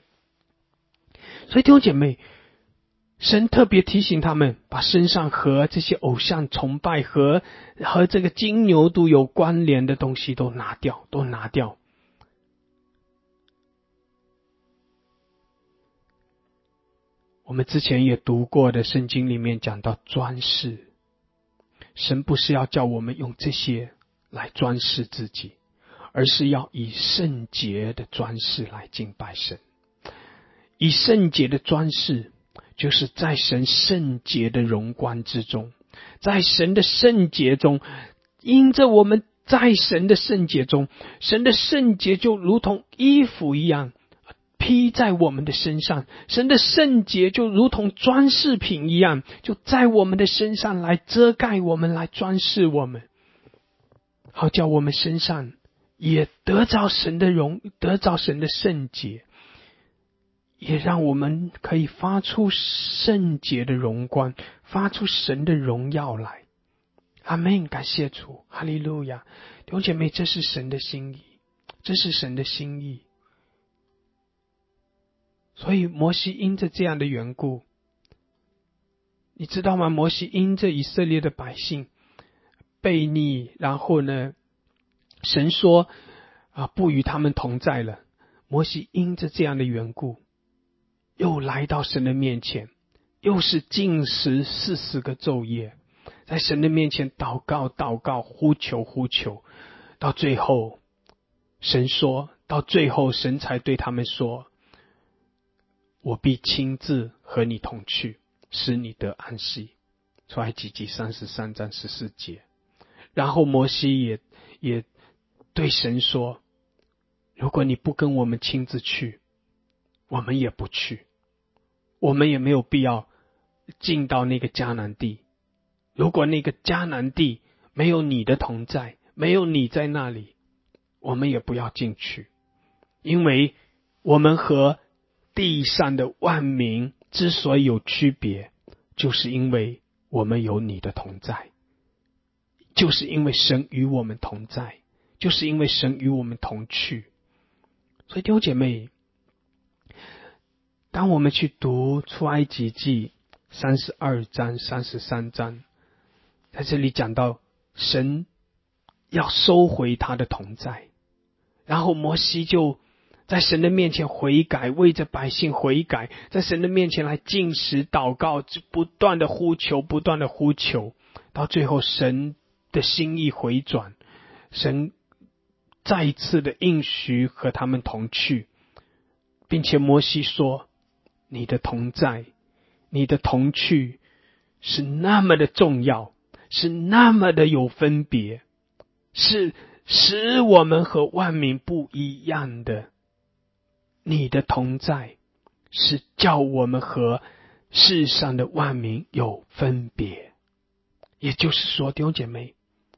神特别提醒他们，把身上和这些偶像崇拜和这个金牛犊有关联的东西都拿掉。我们之前也读过的圣经里面讲到装饰，神不是要叫我们用这些来装饰自己，而是要以圣洁的装饰来敬拜神。以圣洁的装饰，就是在神圣洁的荣光之中，在神的圣洁中，因着我们在神的圣洁中，神的圣洁就如同衣服一样披在我们的身上，神的圣洁就如同装饰品一样，就在我们的身上来遮盖我们，来装饰我们，好叫我们身上也得着神的圣洁，也让我们可以发出圣洁的荣光，发出神的荣耀来。阿们，感谢主，哈利路亚。弟兄姐妹，这是神的心意。所以摩西因着这样的缘故，你知道吗？摩西因着以色列的百姓悖逆，然后呢，神说不与他们同在了。摩西因着这样的缘故，又来到神的面前，又是禁食40个昼夜，在神的面前祷告，呼求，到最后神才对他们说，我必亲自和你同去，使你得安息。出埃及记33章14节。然后摩西也对神说，如果你不跟我们亲自去，我们也不去，我们也没有必要进到那个迦南地。如果那个迦南地没有你的同在，没有你在那里，我们也不要进去。因为我们和地上的万民之所以有区别，就是因为我们有你的同在，就是因为神与我们同在，就是因为神与我们同去。所以弟兄姐妹，当我们去读出埃及记32章33章，在这里讲到神要收回他的同在，然后摩西就在神的面前悔改，为着百姓悔改，在神的面前来禁食祷告，不断的呼求，到最后神的心意回转，神再一次的应许和他们同去， 并且摩西说，你的同在，你的同去是那么的重要，是那么的有分别，是使我们和万民不一样的。你的同在是叫我们和世上的万民有分别。也就是说，弟兄姐妹，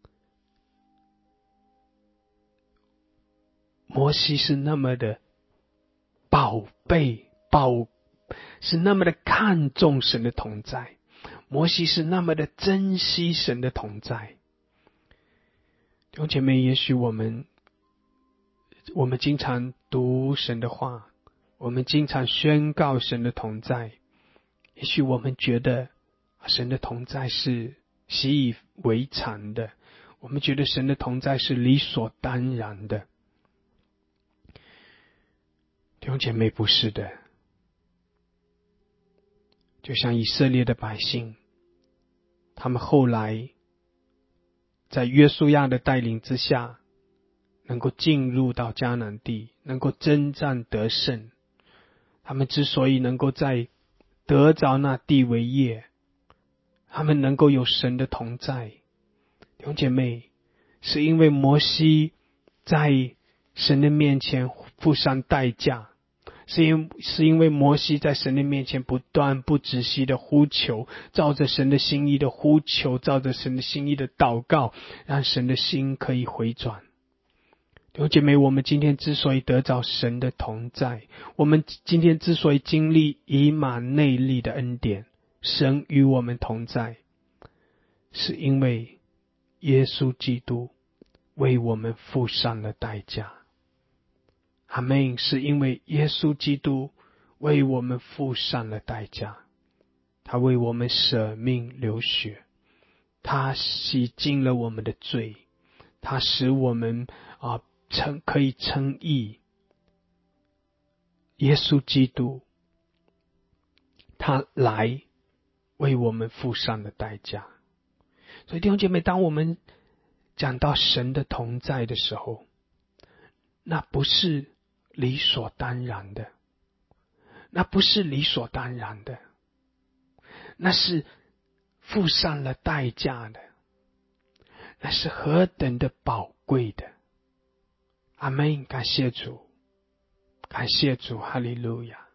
摩西是那么的宝贝，是那么的看重神的同在，摩西是那么的珍惜神的同在。弟兄姐妹，也许我们经常读神的话，我们经常宣告神的同在，也许我们觉得神的同在是习以为常的，我们觉得神的同在是理所当然的。弟兄姐妹，不是的。就像以色列的百姓，他们后来在约书亚的带领之下，能够进入到迦南地，能够征战得胜。他们之所以能够在得着那地为业，他们能够有神的同在，弟兄姐妹，是因为摩西在神的面前付上代价，是因为摩西在神的面前不断不止息的呼求，照着神的心意的呼求，照着神的心意的祷告，让神的心可以回转。弟兄姐妹，我们今天之所以得着神的同在，我们今天之所以经历以马内利的恩典，神与我们同在，是因为耶稣基督为我们付上了代价。阿们，是因为耶稣基督为我们付上了代价，他为我们舍命流血，他洗净了我们的罪，他使我们可以称义。耶稣基督他来为我们付上了代价。所以弟兄姐妹，当我们讲到神的同在的时候，那不是理所当然的，那不是理所当然的，那是付上了代价的，那是何等的宝贵的。阿们，感谢主，感谢主，哈利路亚。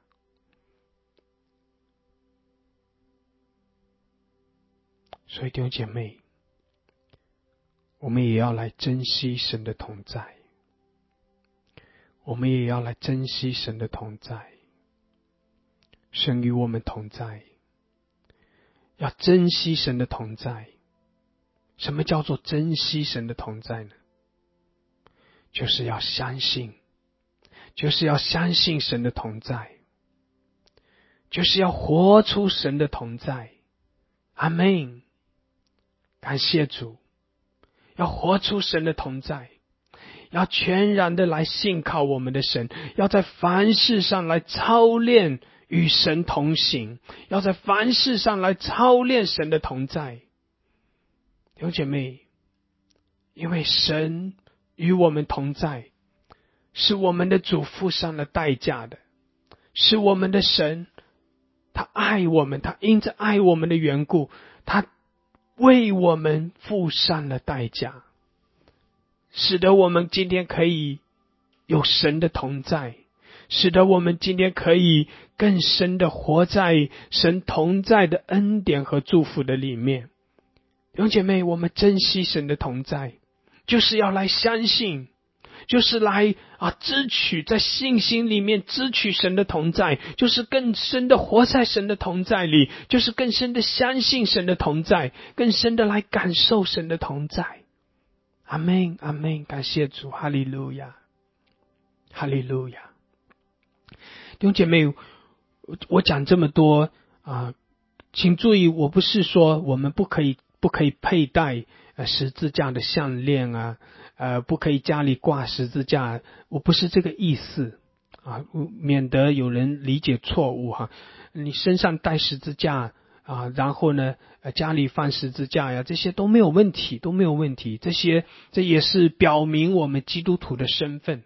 所以弟兄姐妹，我们也要来珍惜神的同在，我们也要来珍惜神的同在。神与我们同在，要珍惜神的同在。什么叫做珍惜神的同在呢？就是要相信，就是要相信神的同在，就是要活出神的同在。阿们，感谢主，要活出神的同在，要全然的来信靠我们的神，要在凡事上来操练与神同行，要在凡事上来操练神的同在。弟兄姐妹，因为神与我们同在，是我们的主付上了代价的，是我们的神，他爱我们，他因着爱我们的缘故，他为我们付上了代价，使得我们今天可以有神的同在，使得我们今天可以更深的活在神同在的恩典和祝福的里面。弟兄姐妹，我们珍惜神的同在，就是要来相信，就是来支取，在信心里面支取神的同在，就是更深的活在神的同在里，就是更深的相信神的同在，更深的来感受神的同在。阿们，阿们，感谢主，哈利路亚，哈利路亚。弟兄姐妹，我讲这么多请注意，我不是说我们不可以佩戴十字架的项链不可以家里挂十字架，我不是这个意思免得有人理解错误你身上带十字架然后呢家里放十字架呀，这些都没有问题，都没有问题。这也是表明我们基督徒的身份，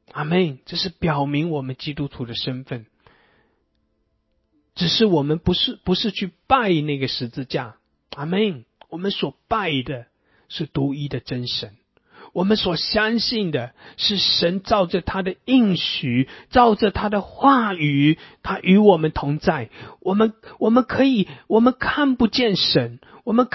阿们。这是表明我们基督徒的身份，只是我们不是去拜那个十字架，阿们。我们所拜的是独一的真神，我们所相信的是神照着他的应许，照着他的话语，他与我们同在。我们看不见神，我们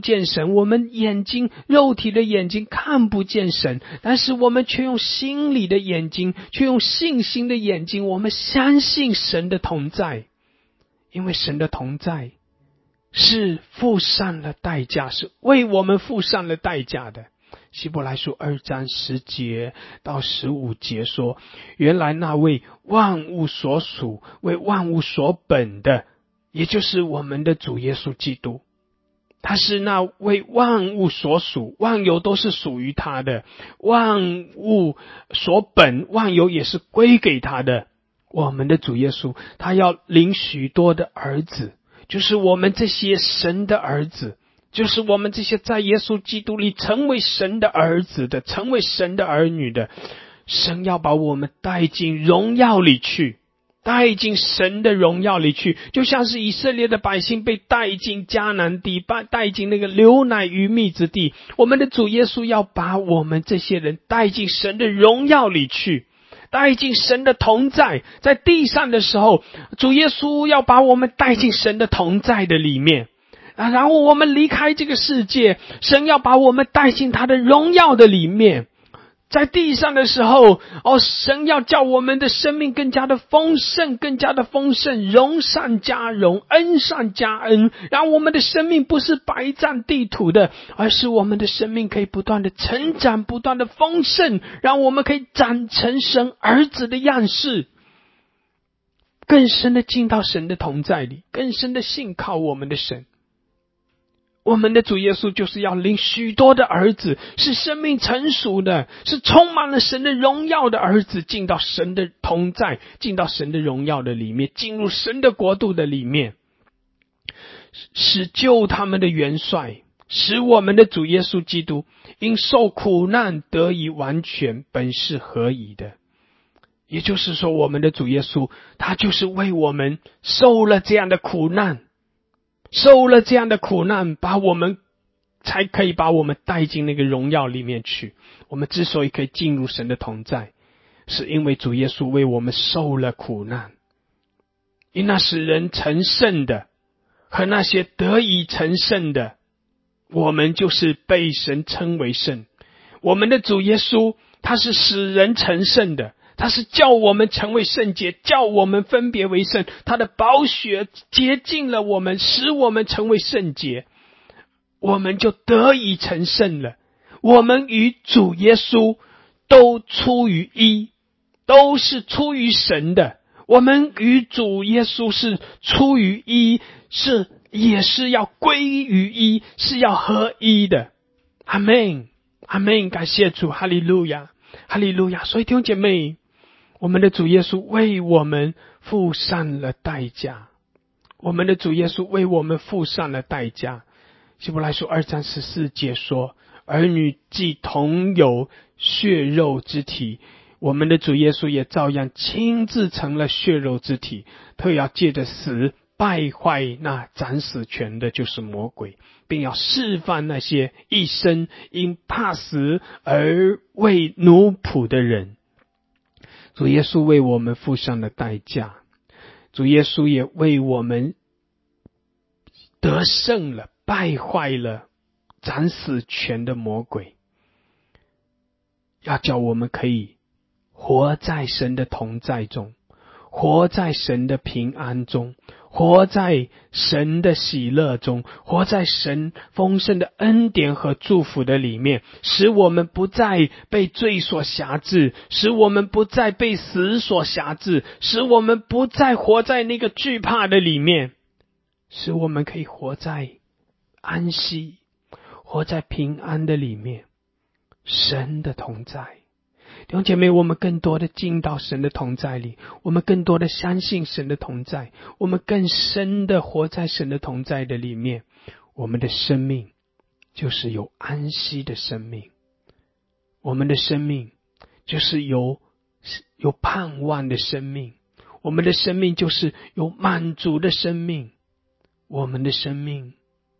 肉体的眼睛看不见神，但是我们却用心里的眼睛，却用信心的眼睛，我们相信神的同在。因为神的同在是付上了代价，是为我们付上了代价的。希伯来书2章10节到15节说，原来那为万物所属，为万物所本的，也就是我们的主耶稣基督，他是那为万物所属，万有都是属于他的，万物所本，万有也是归给他的。我们的主耶稣，他要领许多的儿子，就是我们这些神的儿子，就是我们这些在耶稣基督里成为神的儿子的，成为神的儿女的。神要把我们带进荣耀里去，带进神的荣耀里去，就像是以色列的百姓被带进迦南地，带进那个流奶与蜜之地。我们的主耶稣要把我们这些人带进神的荣耀里去，带进神的同在。在地上的时候，主耶稣要把我们带进神的同在的里面，然后我们离开这个世界，神要把我们带进他的荣耀的里面。在地上的时候，神要叫我们的生命更加的丰盛，更加的丰盛，荣上加荣，恩上加恩，让我们的生命不是白占地土的，而是我们的生命可以不断的成长，不断的丰盛，让我们可以长成神儿子的样式，更深的进到神的同在里，更深的信靠我们的神。我们的主耶稣就是要领许多的儿子，是生命成熟的，是充满了神的荣耀的儿子，进到神的同在，进到神的荣耀的里面，进入神的国度的里面，使救他们的元帅，使我们的主耶稣基督因受苦难得以完全，本是合宜的。也就是说，我们的主耶稣他就是为我们受了这样的苦难，把我们才可以把我们带进那个荣耀里面去。我们之所以可以进入神的同在，是因为主耶稣为我们受了苦难。因那使人成圣的和那些得以成圣的，我们就是被神称为圣。我们的主耶稣他是使人成圣的，他是叫我们成为圣洁，叫我们分别为圣，他的宝血洁净了我们，使我们成为圣洁，我们就得以成圣了。我们与主耶稣都出于一，都是出于神的。我们与主耶稣是出于一，也是要归于一，是要合一的。阿们，阿们，感谢主，哈利路亚，哈利路亚。所以弟兄姐妹，我们的主耶稣为我们付上了代价，我们的主耶稣为我们付上了代价。希伯来书2章14节说，儿女既同有血肉之体，我们的主耶稣也照样亲自成了血肉之体，特要借着死败坏那掌死权的，就是魔鬼，并要释放那些一生因怕死而为奴仆的人。主耶稣为我们付上了代价，主耶稣也为我们得胜了，败坏了掌死权的魔鬼，要叫我们可以活在神的同在中，活在神的平安中，活在神的喜乐中，活在神丰盛的恩典和祝福的里面，使我们不再被罪所辖制，使我们不再被死所辖制，使我们不再活在那个惧怕的里面，使我们可以活在安息，活在平安的里面，神的同在。弟兄姐妹，我们更多的进到神的同在里，我们更多的相信神的同在，我们更深的活在神的同在的里面，我们的生命就是有安息的生命，我们的生命就是有有盼望的生命，我们的生命就是有满足的生命，我们的生命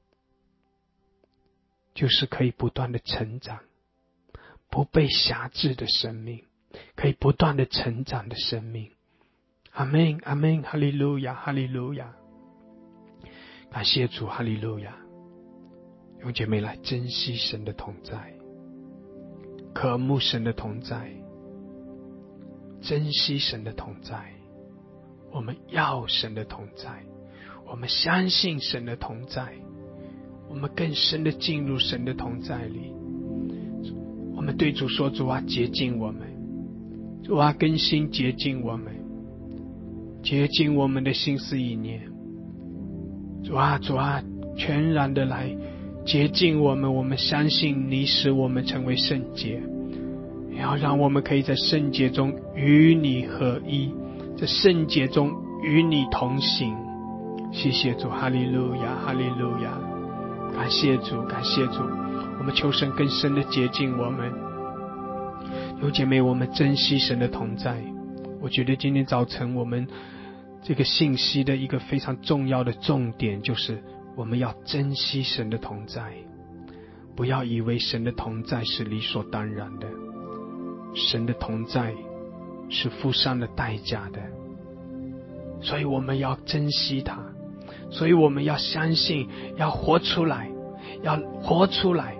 就是可以不断的成长，不被辖制的生命，可以不断的成长的生命。阿们，阿们，哈利路亚，哈利路亚，感谢主，哈利路亚。弟兄姐妹，来珍惜神的同在，渴慕神的同在，珍惜神的同在。我们要神的同在，我们相信神的同在，我们更深的进入神的同在里。我们对主说，主啊，洁净我们，主啊，更新洁净我们，洁净我们的心思意念。主啊，主啊，全然的来洁净我们。我们相信你使我们成为圣洁，要让我们可以在圣洁中与你合一，在圣洁中与你同行。谢谢主，哈利路亚，哈利路亚，感谢主，感谢主。我们求神更深的洁净我们。有姐妹，我们珍惜神的同在。我觉得今天早晨我们这个信息的一个非常重要的重点，就是我们要珍惜神的同在，不要以为神的同在是理所当然的，神的同在是付上了代价的，所以我们要珍惜它，所以我们要相信，要活出来，要活出来。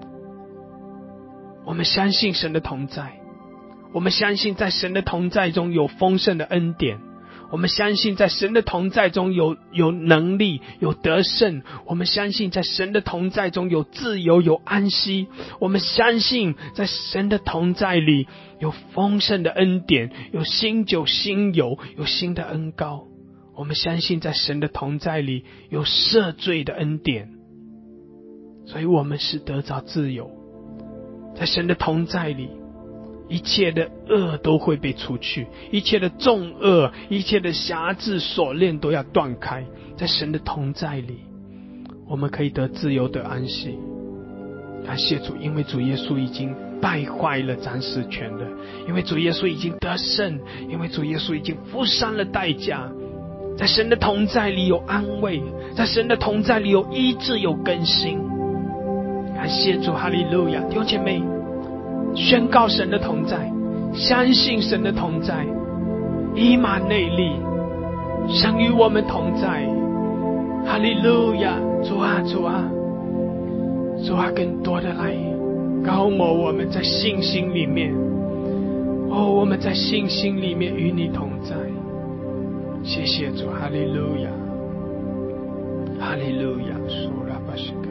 我们相信神的同在，我们相信在神的同在中有丰盛的恩典，我们相信在神的同在中有能力，有得胜，我们相信在神的同在中有自由，有安息，我们相信在神的同在里有丰盛的恩典，有新酒新油，有新的恩膏。我们相信在神的同在里有赦罪的恩典，所以我们是得着自由。在神的同在里，一切的恶都会被除去，一切的重恶，一切的辖制锁链都要断开。在神的同在里，我们可以得自由的安息。感谢主，因为主耶稣已经败坏了掌死权的，因为主耶稣已经得胜，因为主耶稣已经付上了代价。在神的同在里有安慰，在神的同在里有医治，有更新。感谢主，哈利路亚。弟兄姐妹，宣告神的同在，相信神的同在，以马内利，神与我们同在。哈利路亚。主啊，主啊，主啊，更多的来高摩我们在信心里面，我们在信心里面与你同在。谢谢主，哈利路亚，哈利路亚。苏拉巴西卡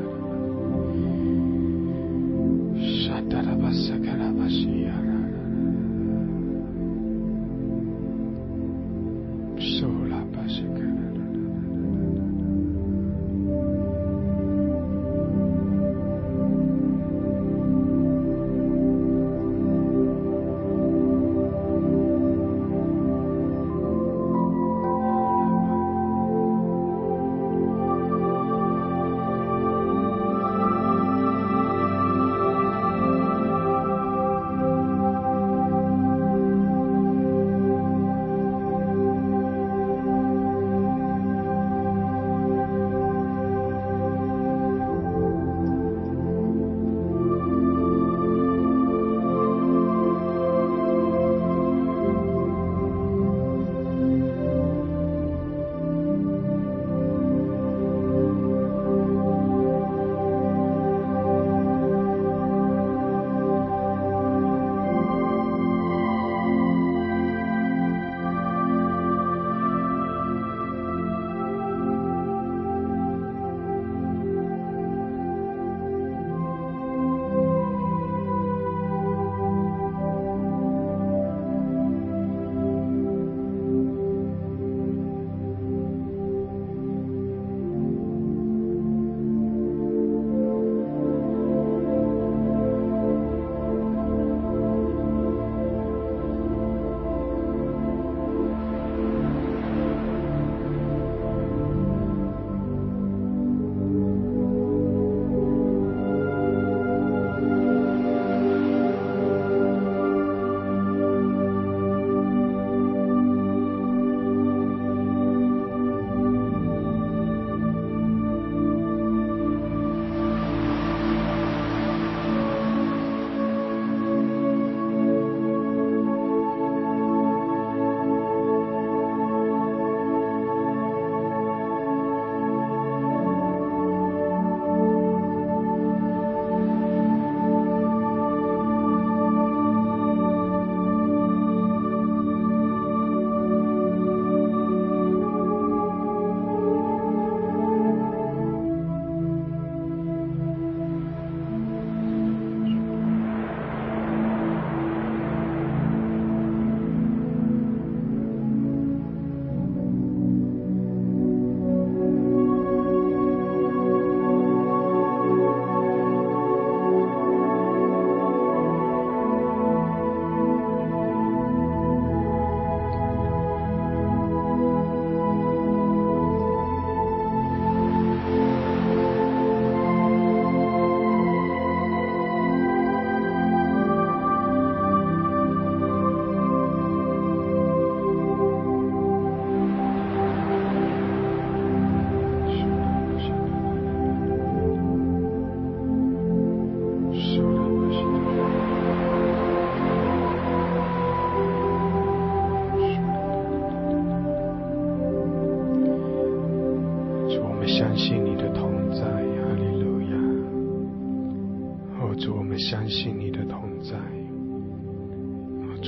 沙达拉巴萨卡拉巴西亚拉苏拉巴西卡拉。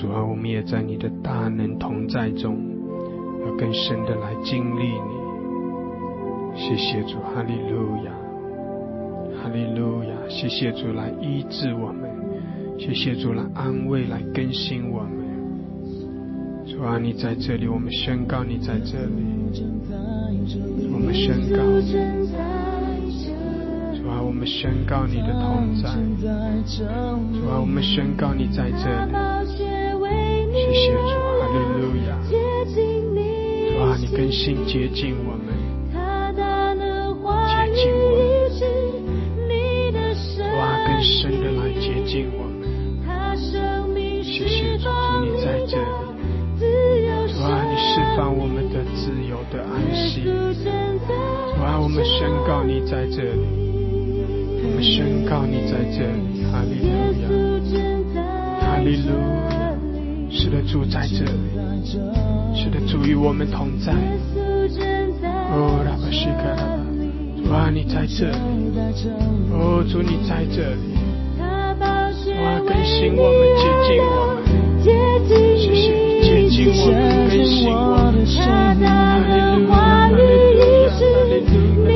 主啊，我们也在你的大能同在中，要更深的来经历你。谢谢主，哈利路亚，哈利路亚！谢谢主来医治我们，谢谢主来安慰，来更新我们。主啊，你在这里，我们宣告你在这里，我们宣告。主啊，我们宣告你的同在。主啊，我们宣告你在这里。谢谢主，哈利路亚！主啊，你更新洁净我们，洁净我们。主啊，更深的来洁净我们。谢谢主，主你在这里。主啊，你释放我们的自由的安息。主啊，我们宣告你在这里，我们宣告你在这里，哈利路亚，哈利路亚！是的，主在这里，是的，主与我们同在。哦，拉巴西卡拉巴，主啊，你在这里，哦，主你在这里，主啊，更新我们，洁净我们，谢谢你洁净我们，更新我们，哈利路亚，哈利路亚，哈利路亚。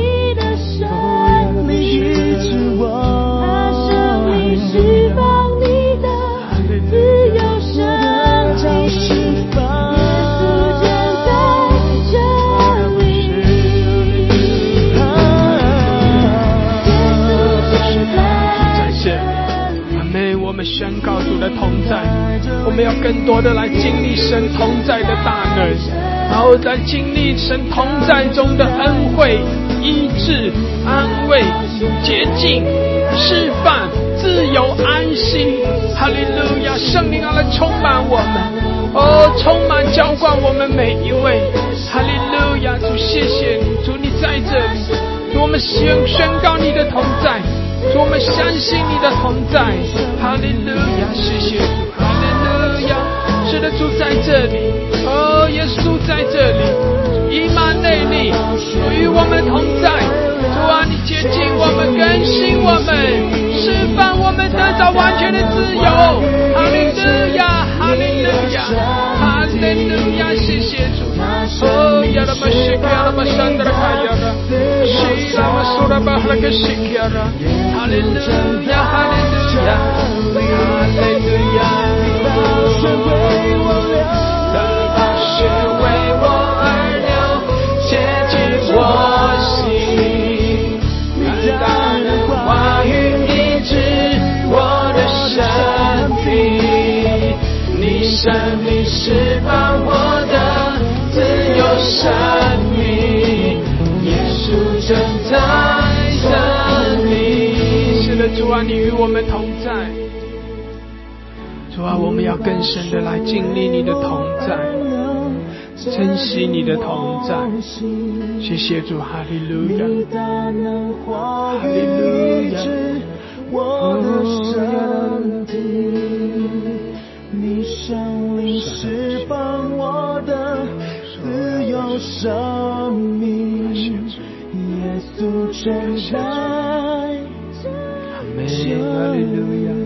宣告主的同在，我们要更多的来经历神同在的大能，然后来经历神同在中的恩惠、医治、安慰、洁净、释放、自由、安息。哈利路亚！圣灵要来充满我们，哦，充满浇灌我们每一位。哈利路亚！主谢谢你，主你在这里，主我们宣告你的同在。主，我们相信你的同在，哈利路亚！谢谢主，哈利路亚！是的，主在这里，哦，耶稣在这里，以马内利，主与我们同在。主啊，你洁净我们，更新我们，释放我们，得到完全的自由。哈利路亚，哈利路亚，哈利路亚！谢谢主。哦，亚拉巴西卡拉巴山德拉卡亚拉，西拉巴苏拉巴哈拉克西卡拉。哈利路亚，哈利路亚，哈利路亚！大血为我流，大血为我而流，洁净我心。你大能话语医治我的生命，你生命释放我的自由生命，耶稣正在这里。主啊，你与我们同在。主啊，我们要更深的来经历你的同在，珍惜你的同在。谢谢主，哈利路亚，哈利路亚。我的身体，你生灵释放我的自由生命，耶稣正在。哈利路亚，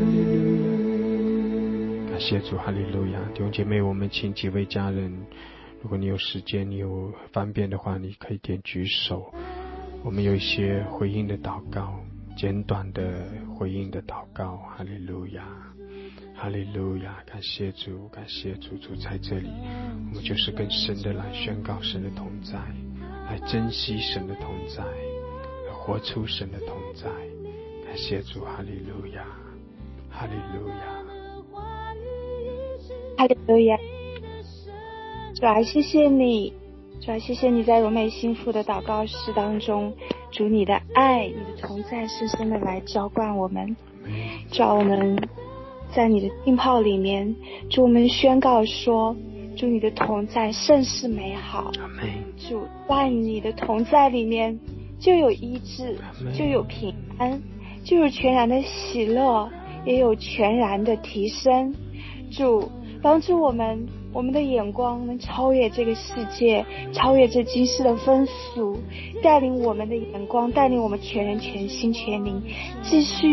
感谢主，哈利路亚！弟兄姐妹，我们请几位家人，如果你有时间，你有方便的话，你可以点举手。我们有一些回应的祷告，简短的回应的祷告。哈利路亚，哈利路亚！感谢主，感谢主，主在这里，我们就是更深的来宣告神的同在，来珍惜神的同在，来活出神的同在。感谢主，哈利路亚，哈利路亚， 哈利路亚！主啊，谢谢你，主啊，谢谢你在荣美幸福的祷告室当中，主你的爱，你的同在深深的来浇灌我们。主啊，我们在你的浸泡里面，主我们宣告说，主你的同在甚是美好。主在你的同在里面就有医治，就有平安，就有全然的喜乐，也有全然的提升。主帮助我们的眼光能超越这个世界，超越这今世的风俗，带领我们的眼光，带领我们全人全心全灵，继续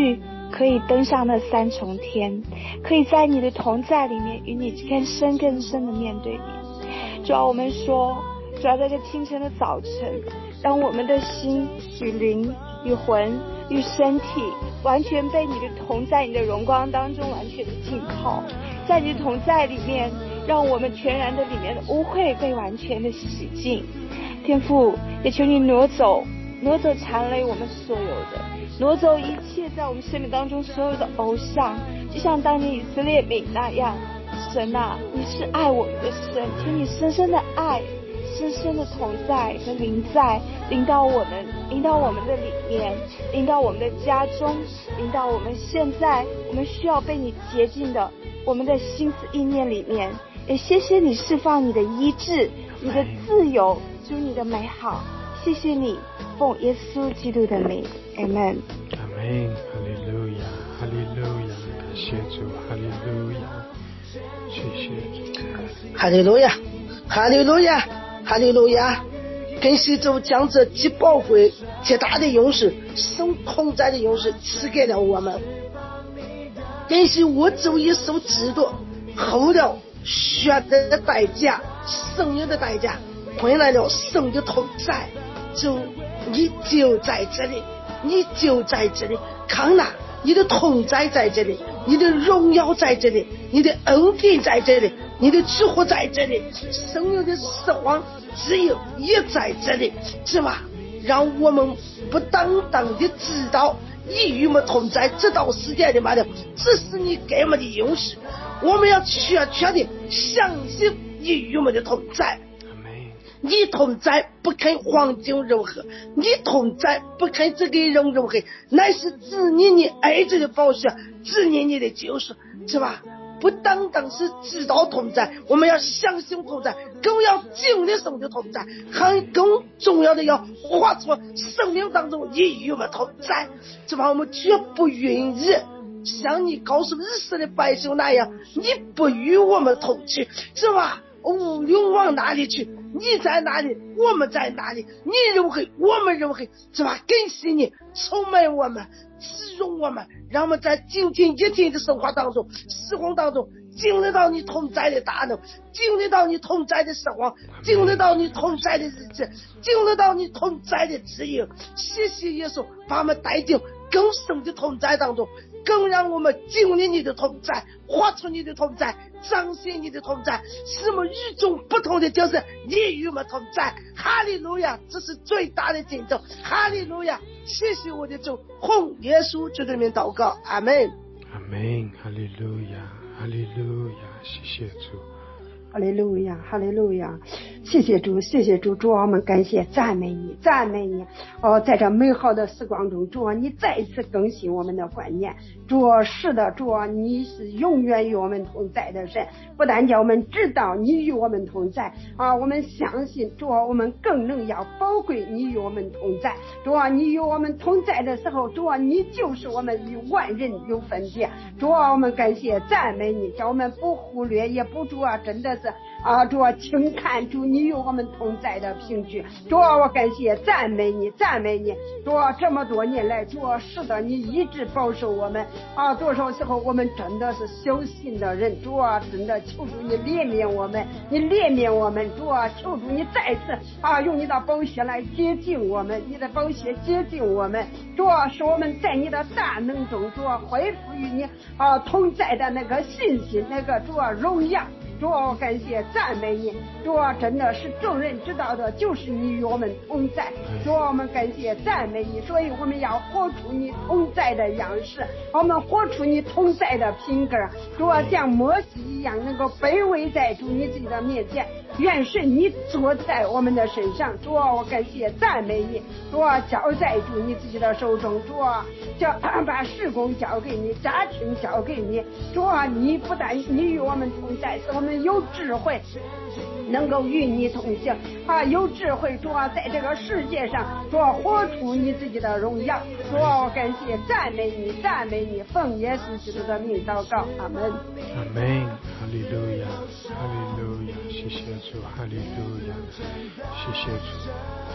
可以登上那三重天，可以在你的同在里面与你更深更深的面对你。主要我们说，主要在这清晨的早晨，让我们的心与灵与魂与身体完全被你的同在你的荣光当中完全的浸泡，在你的同在里面，让我们全然的里面的污秽被完全的洗净。天父，也求你挪走缠累我们所有的，挪走一切在我们生命当中所有的偶像，就像当年以色列民那样。神啊，你是爱我们的神，求你深深的爱，深深的同在和临在，临到我们的里面，临到我们的家中，临到我们现在我们需要被你洁净的我们的心思意念里面。也谢谢你释放你的医治，你的自由，主你的美好，谢谢你，奉耶稣基督的名 Amen。 Amen。 哈利路亚，哈利路亚，感谢主，哈利路亚，谢谢主， 哈利路亚，哈利路亚，哈利路亚。感谢主将这极宝贵极大的勇士，神同在的勇士赐给了我们。感谢我主耶稣基督后了血的代价，生命的代价，换来了神的同在。主，你就在这里，你就在这里，看哪，你的同在在这里，你的荣耀在这里，你的恩典在这里，你的祝福在这里，生命的失望自由也在这里，是吧？让我们不单单的知道你与我们同在，这道世界的嘛的，这是你给我们的勇士，我们要确切的相信你与我们的同在。你同在不肯黄金柔和，你同在不肯这个人柔和，乃是指你你儿子的宝血，指你的救赎，是吧？不单单是知道同在，我们要相信同在，更要经历神的同在，还更重要的要活出生命当中你与我们同在，是吧？我们绝不愿意像你告诉日色的百姓那样，你不与我们同去，是吧？无论往哪里去，你在哪里我们在哪里，你如何我们如何，是吧？感谢你充满我们，使用我们，让我们在今天一天的生活当中时光当中经历到你同在的大能，经历到你同在的时光，经历到你同在的日子，经历到你同在的指引。谢谢耶稣把我们带进更深的同在当中，更让我们经历你的同在，活出你的同在，彰显你的同在，使我们与众不同的就是你与我们同在。哈利路亚，这是最大的见证。哈利路亚，谢谢我的主，奉耶稣基督的名祷告，阿门， 阿门，哈利路亚，哈利路亚，谢谢主， 哈利路亚，哈利路亚，谢谢主，谢谢主，主啊，我们感谢赞美你，赞美你。在这美好的时光中，主啊，你再一次更新我们的观念。主啊，是的，主啊，你是永远与我们同在的神，不但叫我们知道你与我们同在啊，我们相信主啊，我们更能要宝贵你与我们同在。主啊，你与我们同在的时候，主啊，你就是我们与万人有分别。主啊，我们感谢赞美你，叫我们不忽略也不主啊，真的是主啊，请看主你与我们同在的凭据。主啊，我感谢赞美你，赞美你。主啊，这么多年来，主啊，是的，你一直保守我们多少时候我们真的是小心的人。主啊，真的求主你怜悯我们，你怜悯我们。主啊，求主你再次用你的宝血来洁净我们，你的宝血洁净我们。主啊，使我们在你的大能中，主啊，恢复与你同在的那个信心，那个主啊荣耀。主啊，我感谢赞美你。主啊，真的是众人知道的就是你与我们同在。主啊，我们感谢赞美你，所以我们要活出你同在的样式，我们活出你同在的品格。主啊，像摩西一样能够卑微在主你自己的面前，愿是你坐在我们的身上。主啊，我感谢赞美你。主啊，交在主你自己的手中。主啊，把事工交给你，家庭交给你。主啊，你不但你与我们同在，使我们有智慧能够与你同行有智慧。主啊，在这个世界上，主啊，活出你自己的荣耀。主啊，我感谢赞美你，赞美你，奉耶稣基督的名祷告，阿门， 阿门，哈利路亚，哈利路亚，谢谢主，哈利路亚，谢谢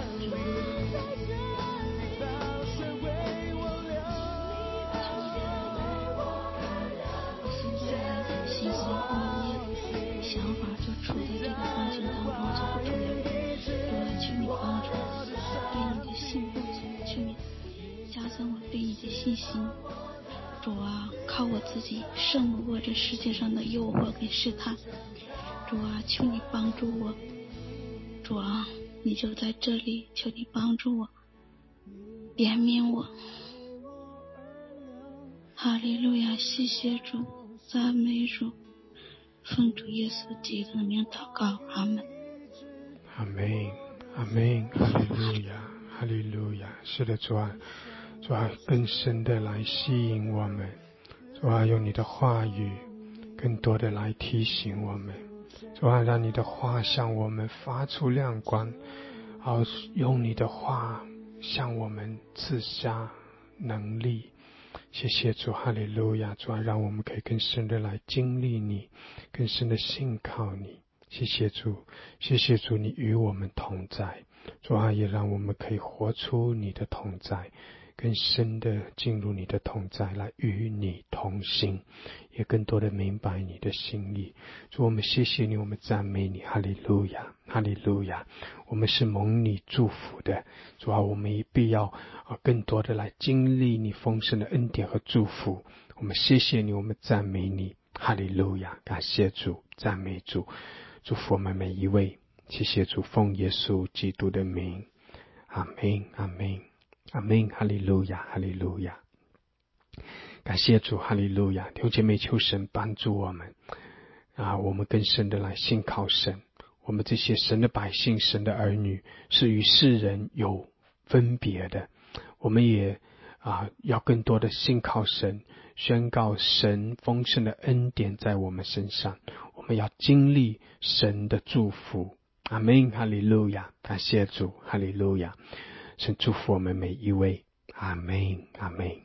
主。 信心。主啊，靠我自己胜不过这世界上的诱惑跟试探。主啊，求你帮助我。主啊，你就在这里，求你帮助我，怜悯我。哈利路亚，谢谢主，赞美主，奉主耶稣基督的名祷告，阿门。 阿门，阿门，哈利路亚，哈利路亚。是的，主啊，主啊，更深的来吸引我们，主啊，用你的话语更多的来提醒我们，主啊，让你的话向我们发出亮光，好用你的话向我们赐下能力。谢谢主，哈利路亚。主啊，让我们可以更深的来经历你，更深的信靠你。谢谢主，谢谢主，你与我们同在。主啊，也让我们可以活出你的同在，更深的进入你的同在，来与你同行，也更多的明白你的心意。主，我们谢谢你，我们赞美你，哈利路亚，哈利路亚。我们是蒙你祝福的，主啊，我们也必要更多的来经历你丰盛的恩典和祝福。我们谢谢你，我们赞美你，哈利路亚。感谢主，赞美主，祝福我们每一位。谢谢主，奉耶稣基督的名，阿们，阿们，阿们，哈利路亚，哈利路亚。感谢主，哈利路亚。弟兄姐妹，求神帮助我们我们更深的来信靠神。我们这些神的百姓，神的儿女，是与世人有分别的。我们也要更多的信靠神，宣告神丰盛的恩典在我们身上。我们要经历神的祝福。阿们，哈利路亚。感谢主，哈利路亚。神祝福我们每一位。阿们，阿们。